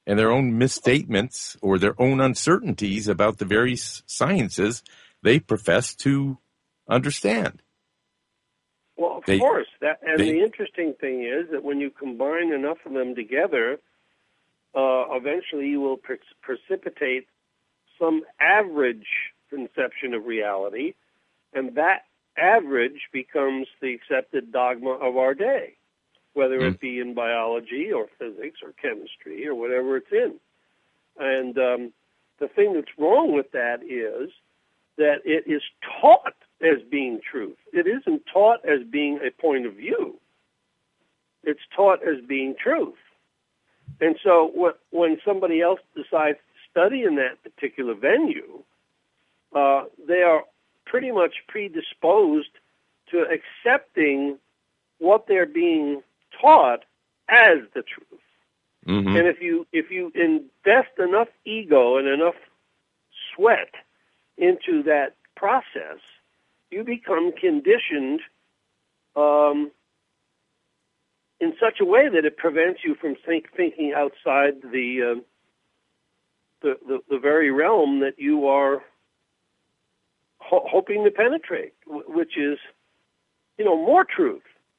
and their own misstatements or their own uncertainties about the very sciences they profess to understand. Well, of They, course. That, and they, the interesting thing is that when you combine enough of them together, uh, eventually you will pre- precipitate some average conception of reality, and that average becomes the accepted dogma of our day, whether mm. it be in biology or physics or chemistry or whatever it's in. And um, the thing that's wrong with that is that it is taught as being truth. It isn't taught as being a point of view. It's taught as being truth. And so what, when somebody else decides to study in that particular venue, uh, they are pretty much predisposed to accepting what they're being taught as the truth. Mm-hmm. And if you if you invest enough ego and enough sweat into that process, you become conditioned um, in such a way that it prevents you from think, thinking outside the, uh, the, the the very realm that you are ho- hoping to penetrate, which is, you know, more truth.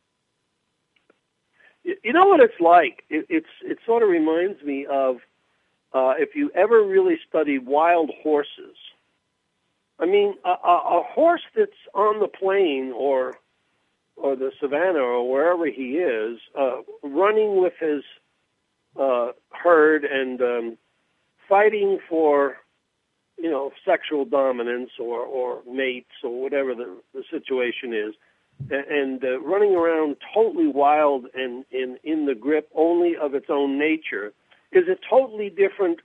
You know what it's like? It, it's it sort of reminds me of uh, if you ever really study wild horses. I mean, a, a, a horse that's on the plain or or the savannah or wherever he is, uh, running with his uh, herd and um, fighting for, you know, sexual dominance or, or mates or whatever the, the situation is, and uh, running around totally wild and in, in the grip only of its own nature is a totally different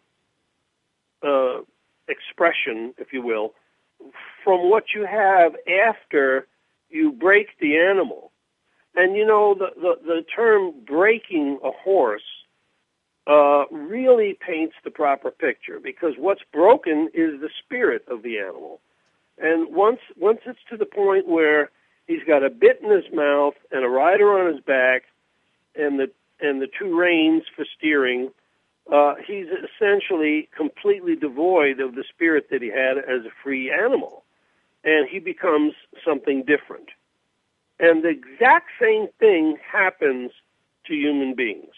uh, expression, if you will, from what you have after you break the animal. And, you know, the, the, the term breaking a horse uh, really paints the proper picture, because what's broken is the spirit of the animal. And once once it's to the point where he's got a bit in his mouth and a rider on his back and the and the two reins for steering, uh, he's essentially completely devoid of the spirit that he had as a free animal. And he becomes something different. And the exact same thing happens to human beings.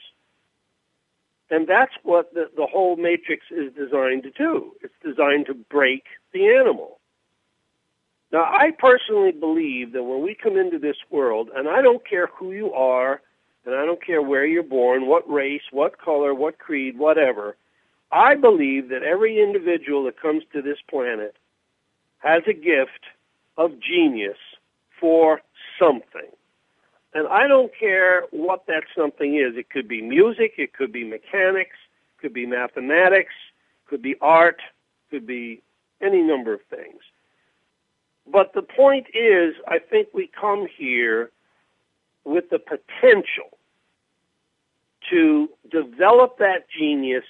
And that's what the, the whole matrix is designed to do. It's designed to break the animal. Now, I personally believe that when we come into this world, and I don't care who you are, and I don't care where you're born, what race, what color, what creed, whatever, I believe that every individual that comes to this planet has a gift of genius for something. And I don't care what that something is. It could be music, it could be mechanics, it could be mathematics, it could be art, it could be any number of things. But the point is, I think we come here with the potential to develop that genius,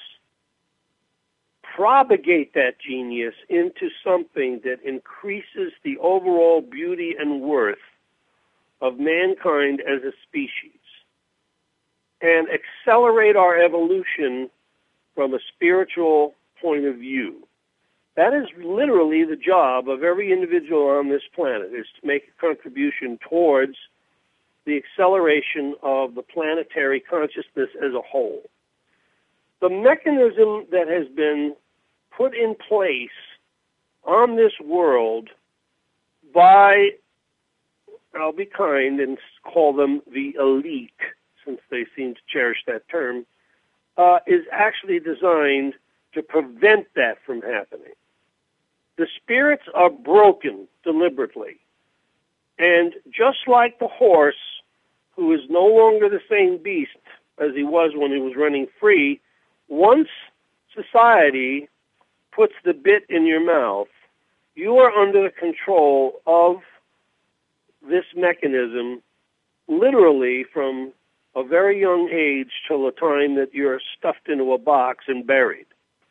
propagate that genius into something that increases the overall beauty and worth of mankind as a species, and accelerate our evolution from a spiritual point of view. That is literally the job of every individual on this planet, is to make a contribution towards the acceleration of the planetary consciousness as a whole. The mechanism that has been put in place on this world by, I'll be kind and call them the elite, since they seem to cherish that term, uh, is actually designed to prevent that from happening. The spirits are broken deliberately. And just like the horse, who is no longer the same beast as he was when he was running free, once society puts the bit in your mouth, you are under the control of this mechanism literally from a very young age till the time that you're stuffed into a box and buried.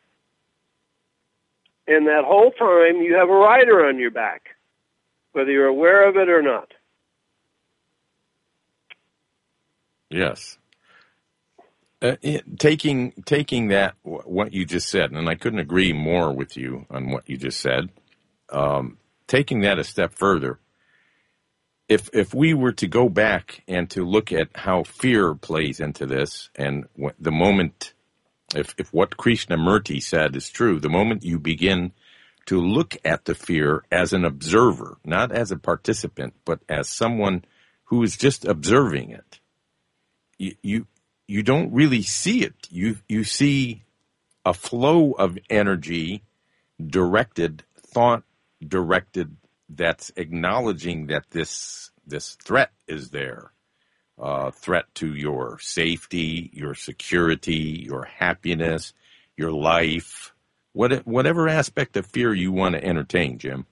And that whole time you have a rider on your back, whether you're aware of it or not. Yes. Uh, it, taking taking that what you just said, and I couldn't agree more with you on what you just said. Um, taking that a step further, if if we were to go back and to look at how fear plays into this, and what, the moment, if if what Krishnamurti said is true, the moment you begin to look at the fear as an observer, not as a participant, but as someone who is just observing it, you. you You don't really see it. You you see a flow of energy, directed, thought directed, that's acknowledging that this this threat is there. Uh, threat to your safety, your security, your happiness, your life, what, whatever aspect of fear you want to entertain, Jim.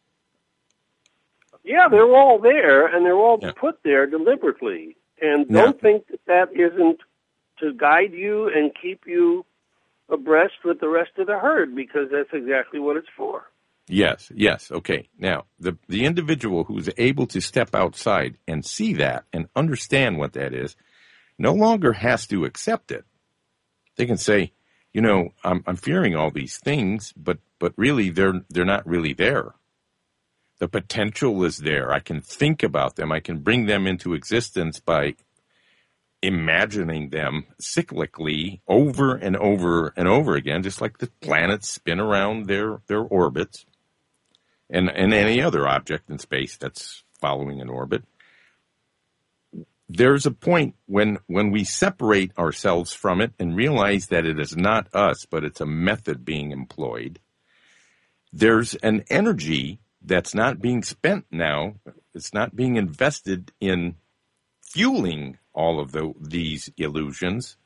Yeah, they're all there, and they're all Yeah. put there deliberately. And Now- don't think that that isn't to guide you and keep you abreast with the rest of the herd, because that's exactly what it's for. Yes, yes, okay. Now, the the individual who is able to step outside and see that and understand what that is no longer has to accept it. They can say, you know, I'm I'm fearing all these things, but but really they're they're not really there. The potential is there. I can think about them. I can bring them into existence by imagining them cyclically over and over and over again, just like the planets spin around their, their orbits, and, and any other object in space that's following an orbit. There's a point when when we separate ourselves from it and realize that it is not us, but it's a method being employed. There's an energy that's not being spent now. It's not being invested in fueling all of the, these illusions.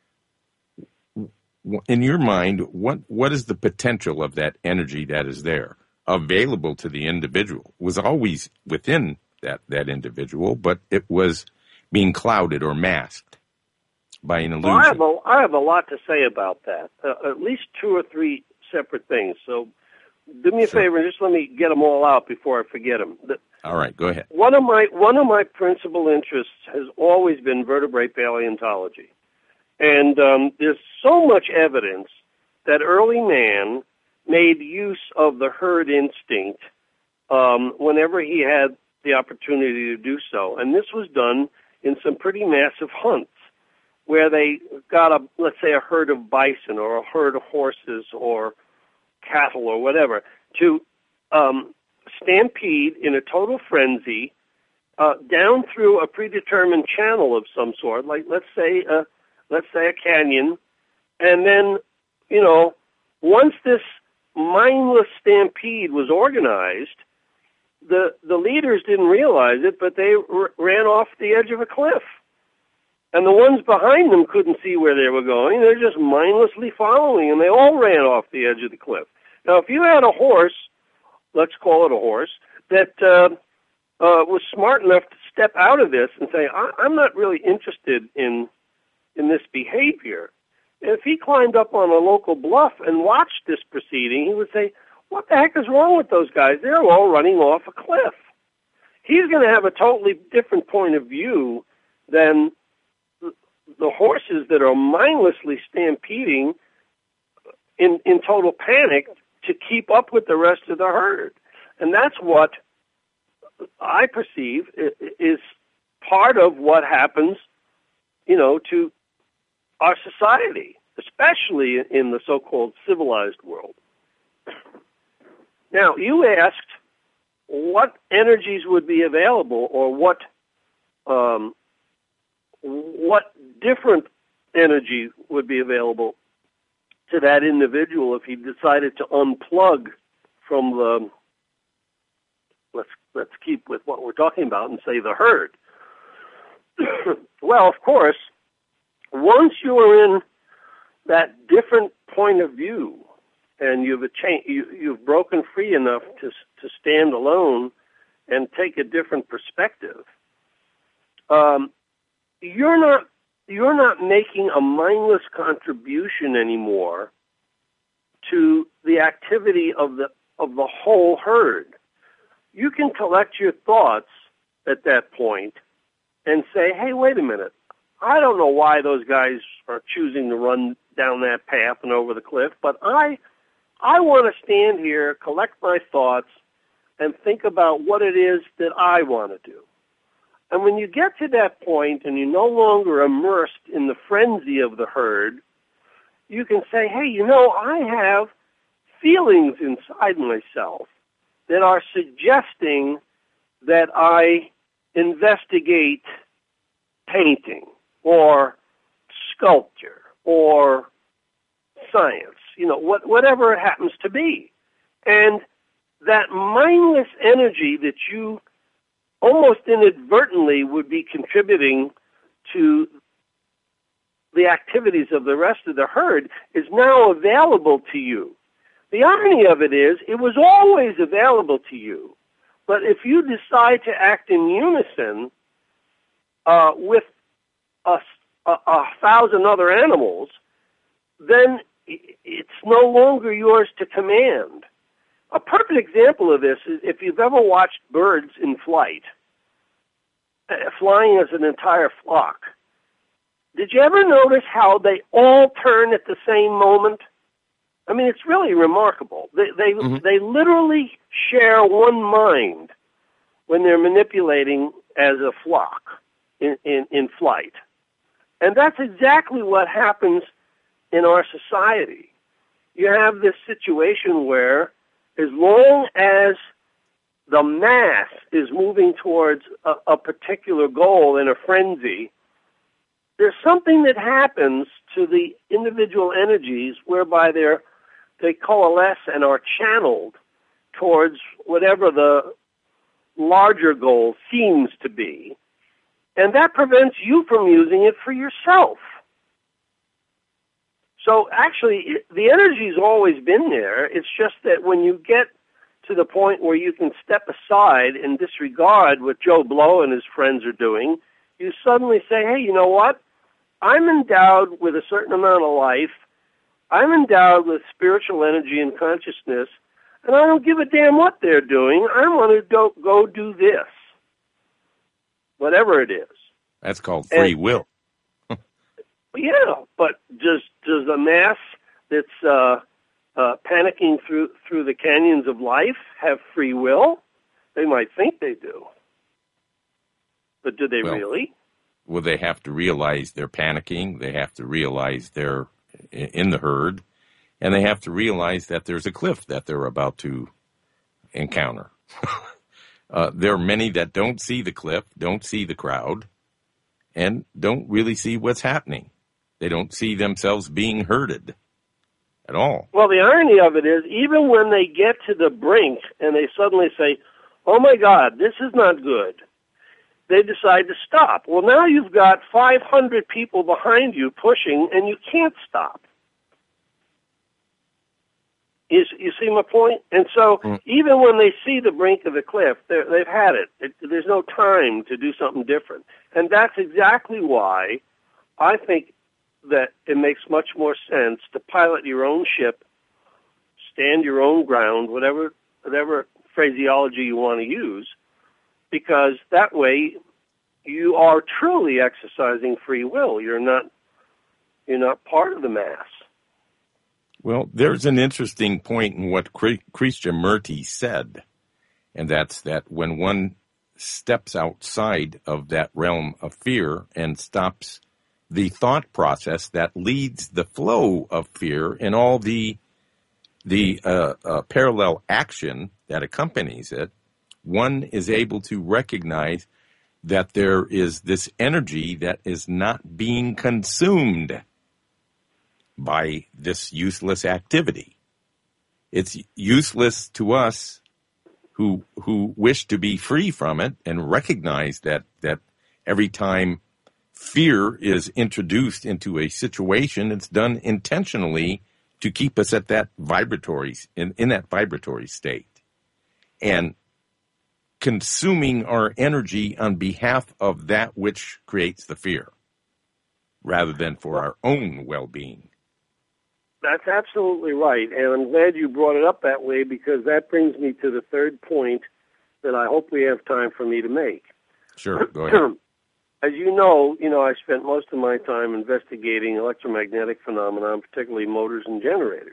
In your mind, what what is the potential of that energy that is there, available to the individual? It was always within that, that individual, but it was being clouded or masked by an illusion. Well, I have a, I have a lot to say about that, uh, at least two or three separate things. So do me a Sure. favor and just let me get them all out before I forget them. The, All right, go ahead. One of my one of my principal interests has always been vertebrate paleontology, and um, there's so much evidence that early man made use of the herd instinct um, whenever he had the opportunity to do so, and this was done in some pretty massive hunts where they got a let's say a herd of bison or a herd of horses or cattle or whatever to um, stampede in a total frenzy uh, down through a predetermined channel of some sort, like let's say a, let's say a canyon, and then, you know, once this mindless stampede was organized, the the leaders didn't realize it, but they r- ran off the edge of a cliff, and the ones behind them couldn't see where they were going. They're just mindlessly following, and they all ran off the edge of the cliff. Now, if you had a horse, let's call it a horse, that uh, uh, was smart enough to step out of this and say, I- I'm not really interested in in this behavior. If he climbed up on a local bluff and watched this proceeding, he would say, what the heck is wrong with those guys? They're all running off a cliff. He's going to have a totally different point of view than the horses that are mindlessly stampeding in, in total panic to keep up with the rest of the herd. And that's what I perceive is part of what happens, you know, to our society, especially in the so-called civilized world. Now, you asked what energies would be available or what um, what different energy would be available to that individual if he decided to unplug from the, let's let's keep with what we're talking about and say the herd. Well, of course, once you are in that different point of view and you've achieved, you, you've broken free enough to to stand alone and take a different perspective, um, you're not you're not making a mindless contribution anymore to the activity of the of the whole herd. You can collect your thoughts at that point and say, hey, wait a minute, I don't know why those guys are choosing to run down that path and over the cliff, but I, I want to stand here, collect my thoughts, and think about what it is that I want to do. And when you get to that point and you're no longer immersed in the frenzy of the herd, you can say, hey, you know, I have feelings inside myself that are suggesting that I investigate painting or sculpture or science, you know, what, whatever it happens to be. And that mindless energy that you almost inadvertently would be contributing to the activities of the rest of the herd is now available to you. The irony of it is, it was always available to you. But if you decide to act in unison uh, with a, a, a thousand other animals, then it's no longer yours to command. A perfect example of this is if you've ever watched birds in flight, uh, flying as an entire flock. Did you ever notice how they all turn at the same moment? I mean, it's really remarkable. They they, mm-hmm. they literally share one mind when they're manipulating as a flock in, in, in flight. And that's exactly what happens in our society. You have this situation where as long as the mass is moving towards a, a particular goal in a frenzy, there's something that happens to the individual energies whereby they're, they coalesce and are channeled towards whatever the larger goal seems to be. And that prevents you from using it for yourself. So actually, the energy's always been there. It's just that when you get to the point where you can step aside and disregard what Joe Blow and his friends are doing, you suddenly say, hey, you know what? I'm endowed with a certain amount of life. I'm endowed with spiritual energy and consciousness, and I don't give a damn what they're doing. I want to go, go do this, whatever it is. That's called free and, will. Yeah, but does does a mass that's uh, uh, panicking through through the canyons of life have free will? They might think they do, but do they well, really? Well, they have to realize they're panicking. They have to realize they're in the herd, and they have to realize that there's a cliff that they're about to encounter. uh, there are many that don't see the cliff, don't see the crowd, and don't really see what's happening. They don't see themselves being herded at all. Well, the irony of it is, even when they get to the brink and they suddenly say, oh my God, this is not good, they decide to stop. Well, now you've got five hundred people behind you pushing, and you can't stop. You, you see my point? And so mm. even when they see the brink of the cliff, they've had it. it. There's no time to do something different. And that's exactly why I think that it makes much more sense to pilot your own ship, stand your own ground, whatever whatever phraseology you want to use, because that way you are truly exercising free will. You're not you're not part of the mass. Well, there's an interesting point in what Krishnamurti said, and that's that when one steps outside of that realm of fear and stops the thought process that leads the flow of fear and all the the uh, uh, parallel action that accompanies it, one is able to recognize that there is this energy that is not being consumed by this useless activity. It's useless to us who who wish to be free from it and recognize that that every time fear is introduced into a situation, it's done intentionally to keep us at that vibratory in, in that vibratory state. And consuming our energy on behalf of that which creates the fear, rather than for our own well-being. That's absolutely right, and I'm glad you brought it up that way, because that brings me to the third point that I hope we have time for me to make. Sure, go ahead. as you know, you know, I spent most of my time investigating electromagnetic phenomena, particularly motors and generators.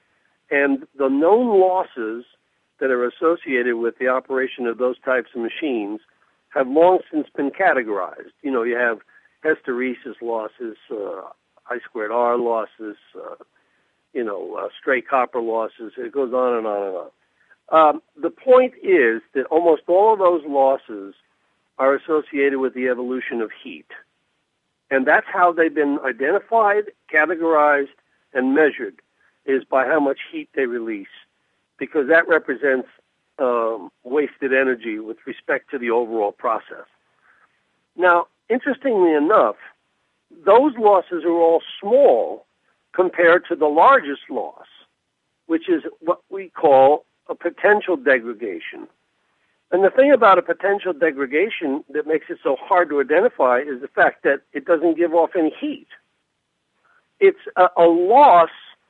And the known losses that are associated with the operation of those types of machines have long since been categorized. You know, you have hysteresis losses, uh, I squared R losses, uh, you know, uh, stray copper losses. It goes on and on and on. Um, the point is that almost all of those losses are associated with the evolution of heat. And that's how they've been identified, categorized, and measured, is by how much heat they release, because that represents um, wasted energy with respect to the overall process. Now, interestingly enough, those losses are all small compared to the largest loss, which is what we call a potential degradation. And the thing about a potential degradation that makes it so hard to identify is the fact that it doesn't give off any heat. It's a, a loss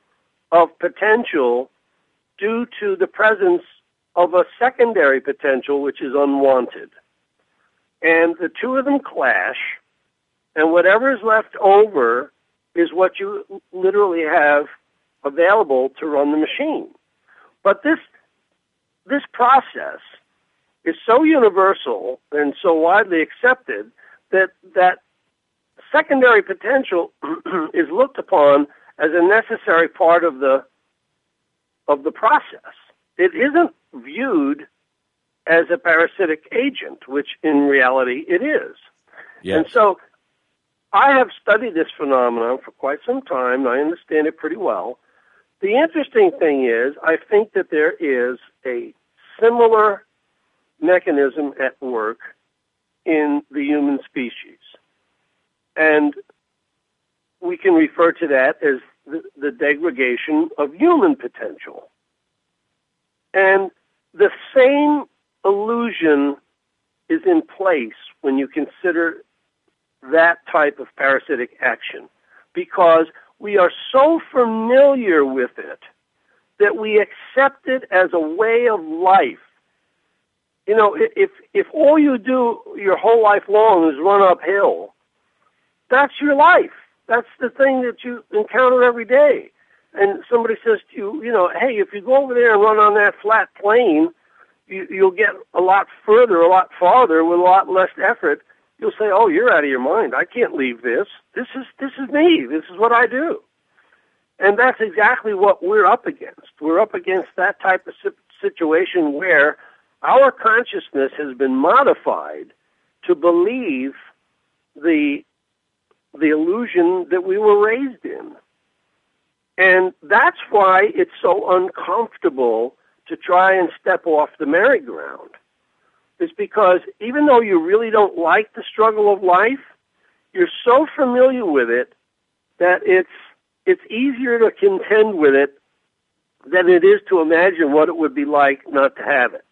of potential due to the presence of a secondary potential which is unwanted. And the two of them clash, and whatever is left over is what you literally have available to run the machine. But this this process is so universal and so widely accepted that that secondary potential is looked upon as a necessary part of the of the process. It isn't viewed as a parasitic agent, which in reality it is. Yes. And so I have studied this phenomenon for quite some time, and I understand it pretty well. The interesting thing is, I think that there is a similar mechanism at work in the human species. And we can refer to that as the, the degradation of human potential. And the same illusion is in place when you consider that type of parasitic action, because we are so familiar with it that we accept it as a way of life. You know, if if all you do your whole life long is run uphill, that's your life. That's the thing that you encounter every day. And somebody says to you, you know, hey, if you go over there and run on that flat plane, you, you'll get a lot further, a lot farther with a lot less effort. You'll say, oh, you're out of your mind. I can't leave this. This is this is me. This is what I do. And that's exactly what we're up against. We're up against that type of situation where our consciousness has been modified to believe the the illusion that we were raised in. And that's why it's so uncomfortable to try and step off the merry-go-round. It's because even though you really don't like the struggle of life, you're so familiar with it that it's it's easier to contend with it than it is to imagine what it would be like not to have it.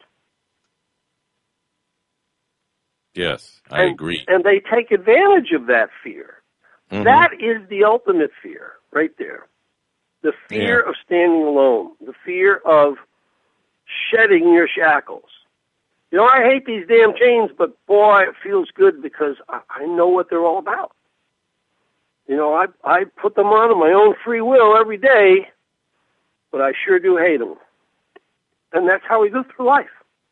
Yes, I and, agree. And they take advantage of that fear. Mm-hmm. That is the ultimate fear right there. The fear yeah. of standing alone. The fear of shedding your shackles. You know, I hate these damn chains, but boy, it feels good because I, I know what they're all about. You know, I I put them on of my own free will every day, but I sure do hate them. And that's how we go through life.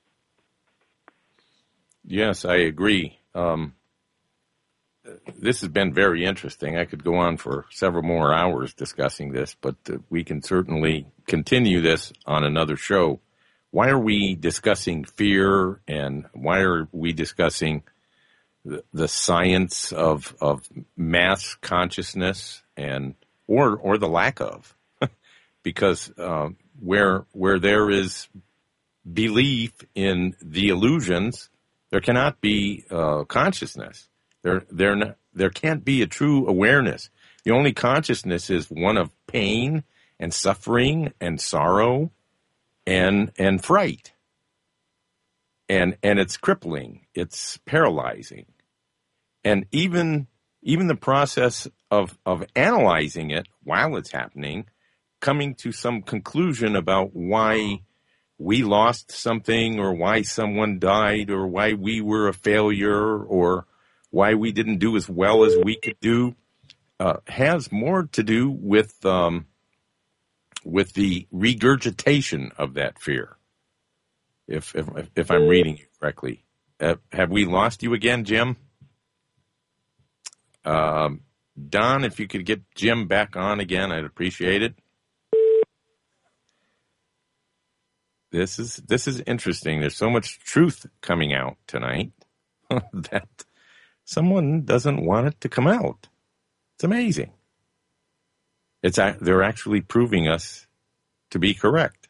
Yes, I agree. Um, this has been very interesting. I could go on for several more hours discussing this, but uh, we can certainly continue this on another show. Why are we discussing fear, and why are we discussing the, the science of of mass consciousness and or or the lack of? Because uh, where where there is belief in the illusions, there cannot be uh, consciousness. There, there, not, there can't be a true awareness. The only consciousness is one of pain and suffering and sorrow and and fright. And and it's crippling. It's paralyzing. And even even the process of of analyzing it while it's happening, coming to some conclusion about why we lost something or why someone died or why we were a failure or why we didn't do as well as we could do, uh, has more to do with um, with the regurgitation of that fear. If if, if I'm reading you correctly, uh, have we lost you again, Jim? Um, Don, if you could get Jim back on again, I'd appreciate it. This is this is interesting. There's so much truth coming out tonight that someone doesn't want it to come out. It's amazing. It's they're actually proving us to be correct.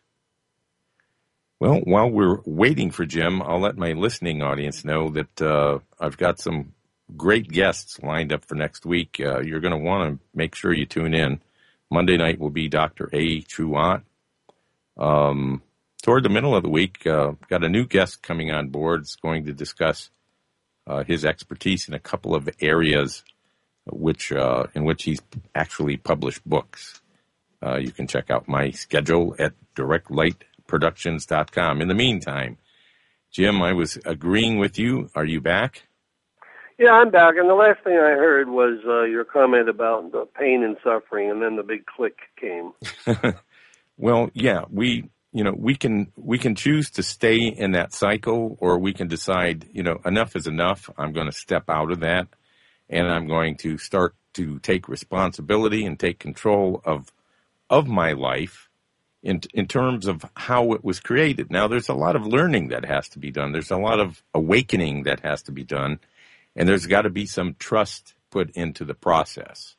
Well, while we're waiting for Jim, I'll let my listening audience know that uh, I've got some great guests lined up for next week. Uh, you're going to want to make sure you tune in. Monday night will be Doctor A. Truant. Um, toward the middle of the week, uh, got a new guest coming on board. It's going to discuss uh, his expertise in a couple of areas which uh, in which he's actually published books. Uh, you can check out my schedule at direct light productions dot com. In the meantime, Jim, I was agreeing with you. Are you back? Yeah, I'm back. And the last thing I heard was uh, your comment about the pain and suffering, and then the big click came. Well, yeah, we, you know, we can we can choose to stay in that cycle, or we can decide, you know, enough is enough. I'm going to step out of that, and I'm going to start to take responsibility and take control of of my life in in terms of how it was created. Now, there's a lot of learning that has to be done. There's a lot of awakening that has to be done, and there's got to be some trust put into the process.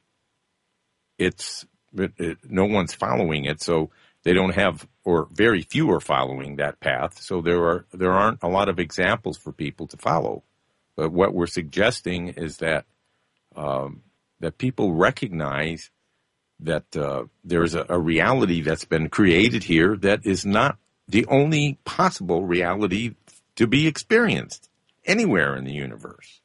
It's it, it, no one's following it, so they don't have, or very few are following that path. So there are there aren't a lot of examples for people to follow. But what we're suggesting is that um, that people recognize that uh, there's a, a reality that's been created here that is not the only possible reality to be experienced anywhere in the universe.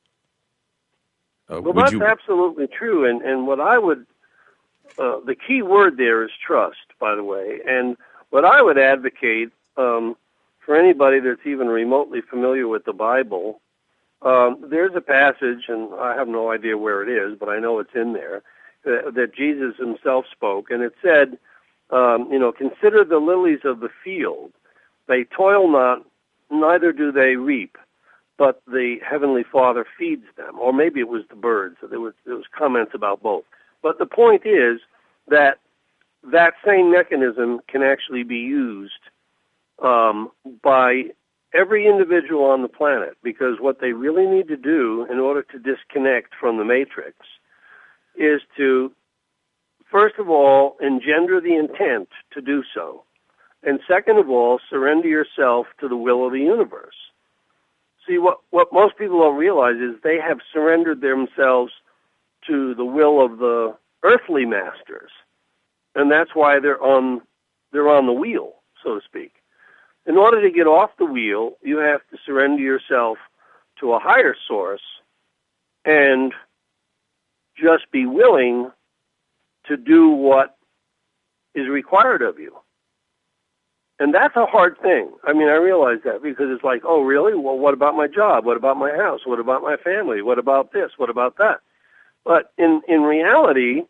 Uh, well, that's you... absolutely true. And, and what I would, uh, the key word there is trust, by the way. And what I would advocate um, for anybody that's even remotely familiar with the Bible, um, there's a passage, and I have no idea where it is, but I know it's in there, that, that Jesus himself spoke. And it said, um, you know, consider the lilies of the field. They toil not, neither do they reap, but the Heavenly Father feeds them. Or maybe it was the birds. There was, there was comments about both. But the point is that that same mechanism can actually be used um, by every individual on the planet, because what they really need to do in order to disconnect from the matrix is to, first of all, engender the intent to do so. And second of all, surrender yourself to the will of the universe. See, what, what most people don't realize is they have surrendered themselves to the will of the earthly masters. And that's why they're on they're on the wheel, so to speak. In order to get off the wheel, you have to surrender yourself to a higher source and just be willing to do what is required of you. And that's a hard thing. I mean, I realize that, because it's like, oh, really? Well, what about my job? What about my house? What about my family? What about this? What about that? But in, in reality,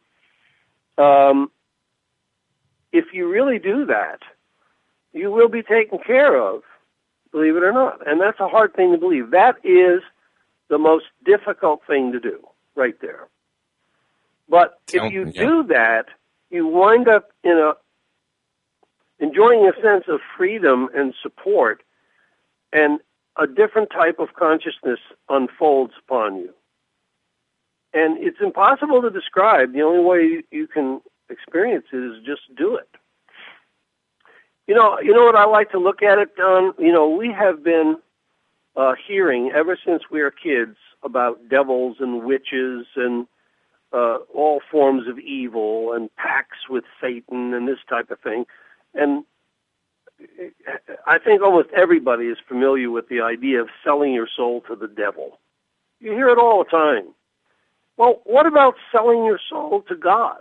um, if you really do that, you will be taken care of, believe it or not. And that's a hard thing to believe. That is the most difficult thing to do, right there. But if you yeah. do that, you wind up in a enjoying a sense of freedom and support, and a different type of consciousness unfolds upon you. And it's impossible to describe. The only way you can experience it is just do it. You know, you know what I like to look at it, Don? You know, we have been uh, hearing ever since we were kids about devils and witches and uh, all forms of evil and pacts with Satan and this type of thing. And I think almost everybody is familiar with the idea of selling your soul to the devil. You hear it all the time. Well, what about selling your soul to God?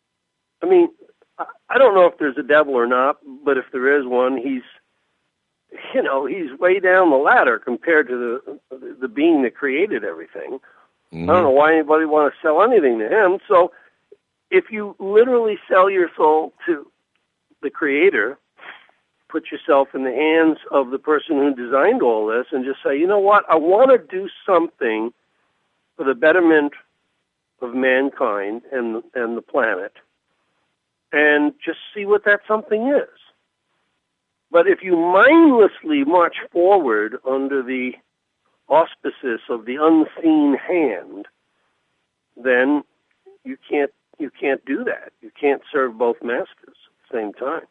I mean, I don't know if there's a devil or not, but if there is one, he's you know, he's way down the ladder compared to the the being that created everything. Mm-hmm. I don't know why anybody want to sell anything to him. So if you literally sell your soul to the Creator, put yourself in the hands of the person who designed all this and just say, you know what, I want to do something for the betterment of mankind and and the planet, and just see what that something is. But if you mindlessly march forward under the auspices of the unseen hand, then you can't you can't do that. You can't serve both masters at the same time.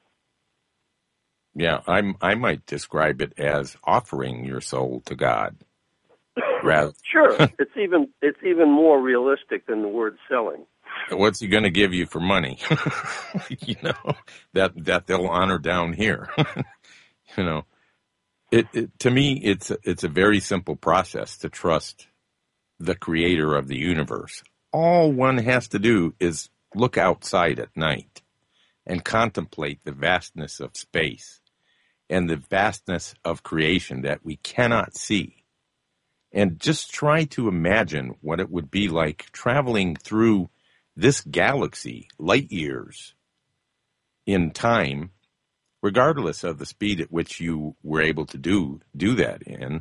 Yeah, I'm, I might describe it as offering your soul to God. Rather. Sure, it's even it's even more realistic than the word selling. What's he going to give you for money? you know, that that they'll honor down here. you know, it, it to me it's it's a very simple process to trust the Creator of the universe. All one has to do is look outside at night and contemplate the vastness of space and the vastness of creation that we cannot see. And just try to imagine what it would be like traveling through this galaxy, light years in time, regardless of the speed at which you were able to do, do that in.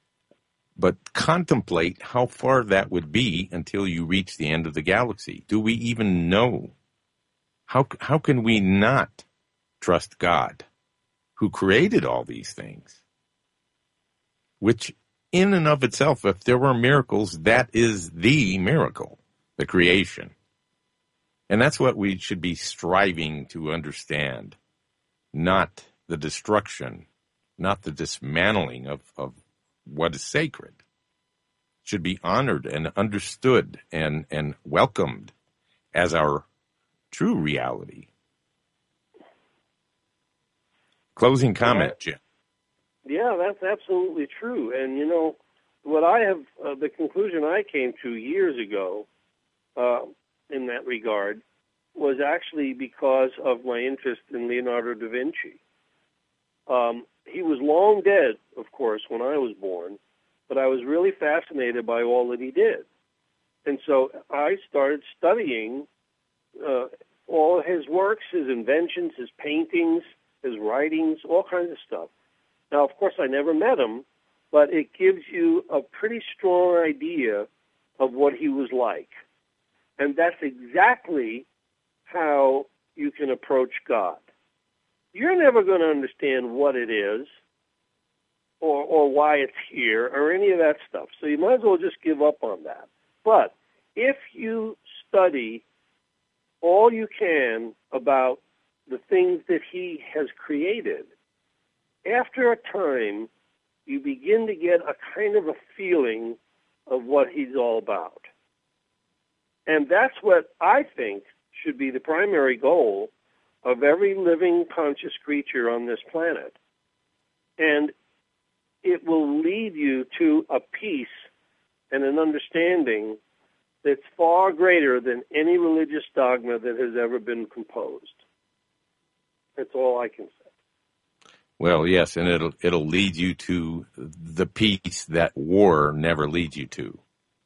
But contemplate how far that would be until you reach the end of the galaxy. Do we even know? How, how can we not trust God, who created all these things? Which, in and of itself, if there were miracles, that is the miracle, the creation. And that's what we should be striving to understand, not the destruction, not the dismantling of, of what is sacred. It should be honored and understood and, and welcomed as our true reality. Closing comment, Jim. Yeah, that's absolutely true. And, you know, what I have, uh, the conclusion I came to years ago uh, in that regard was actually because of my interest in Leonardo da Vinci. Um, he was long dead, of course, when I was born, but I was really fascinated by all that he did. And so I started studying uh, all of his works, his inventions, his paintings, his writings, all kinds of stuff. Now, of course, I never met him, but it gives you a pretty strong idea of what he was like. And that's exactly how you can approach God. You're never going to understand what it is or, or why it's here or any of that stuff. So you might as well just give up on that. But if you study all you can about the things that he has created, after a time, you begin to get a kind of a feeling of what he's all about. And that's what I think should be the primary goal of every living conscious creature on this planet. And it will lead you to a peace and an understanding that's far greater than any religious dogma that has ever been composed. That's all I can say. Well, yes, and it'll it'll lead you to the peace that war never leads you to.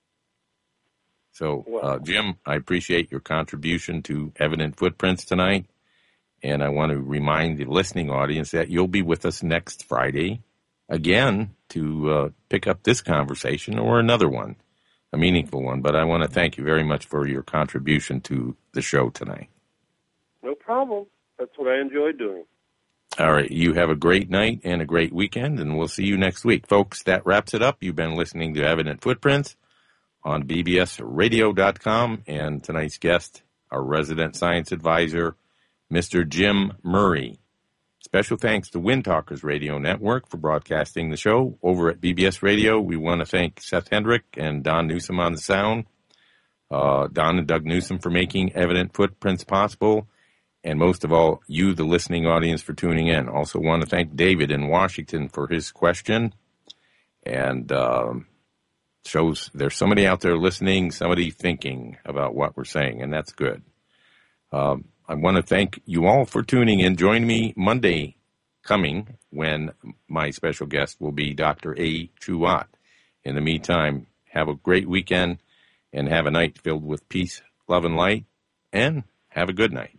So, uh, Jim, I appreciate your contribution to Evident Footprints tonight, and I want to remind the listening audience that you'll be with us next Friday again to uh, pick up this conversation or another one, a meaningful one. But I want to thank you very much for your contribution to the show tonight. No problem. That's what I enjoy doing. All right. You have a great night and a great weekend, and we'll see you next week. Folks, that wraps it up. You've been listening to Evident Footprints on B B S radio dot com, and tonight's guest, our resident science advisor, Mister Jim Murray. Special thanks to Wind Talkers Radio Network for broadcasting the show. Over at B B S Radio, we want to thank Seth Hendrick and Don Newsom on the sound, uh, Don and Doug Newsom for making Evident Footprints possible, and most of all, you, the listening audience, for tuning in. Also want to thank David in Washington for his question, and um, shows there's somebody out there listening, somebody thinking about what we're saying, and that's good. Um, I want to thank you all for tuning in. Join me Monday coming when my special guest will be Doctor A. Chuat. In the meantime, have a great weekend and have a night filled with peace, love, and light, and have a good night.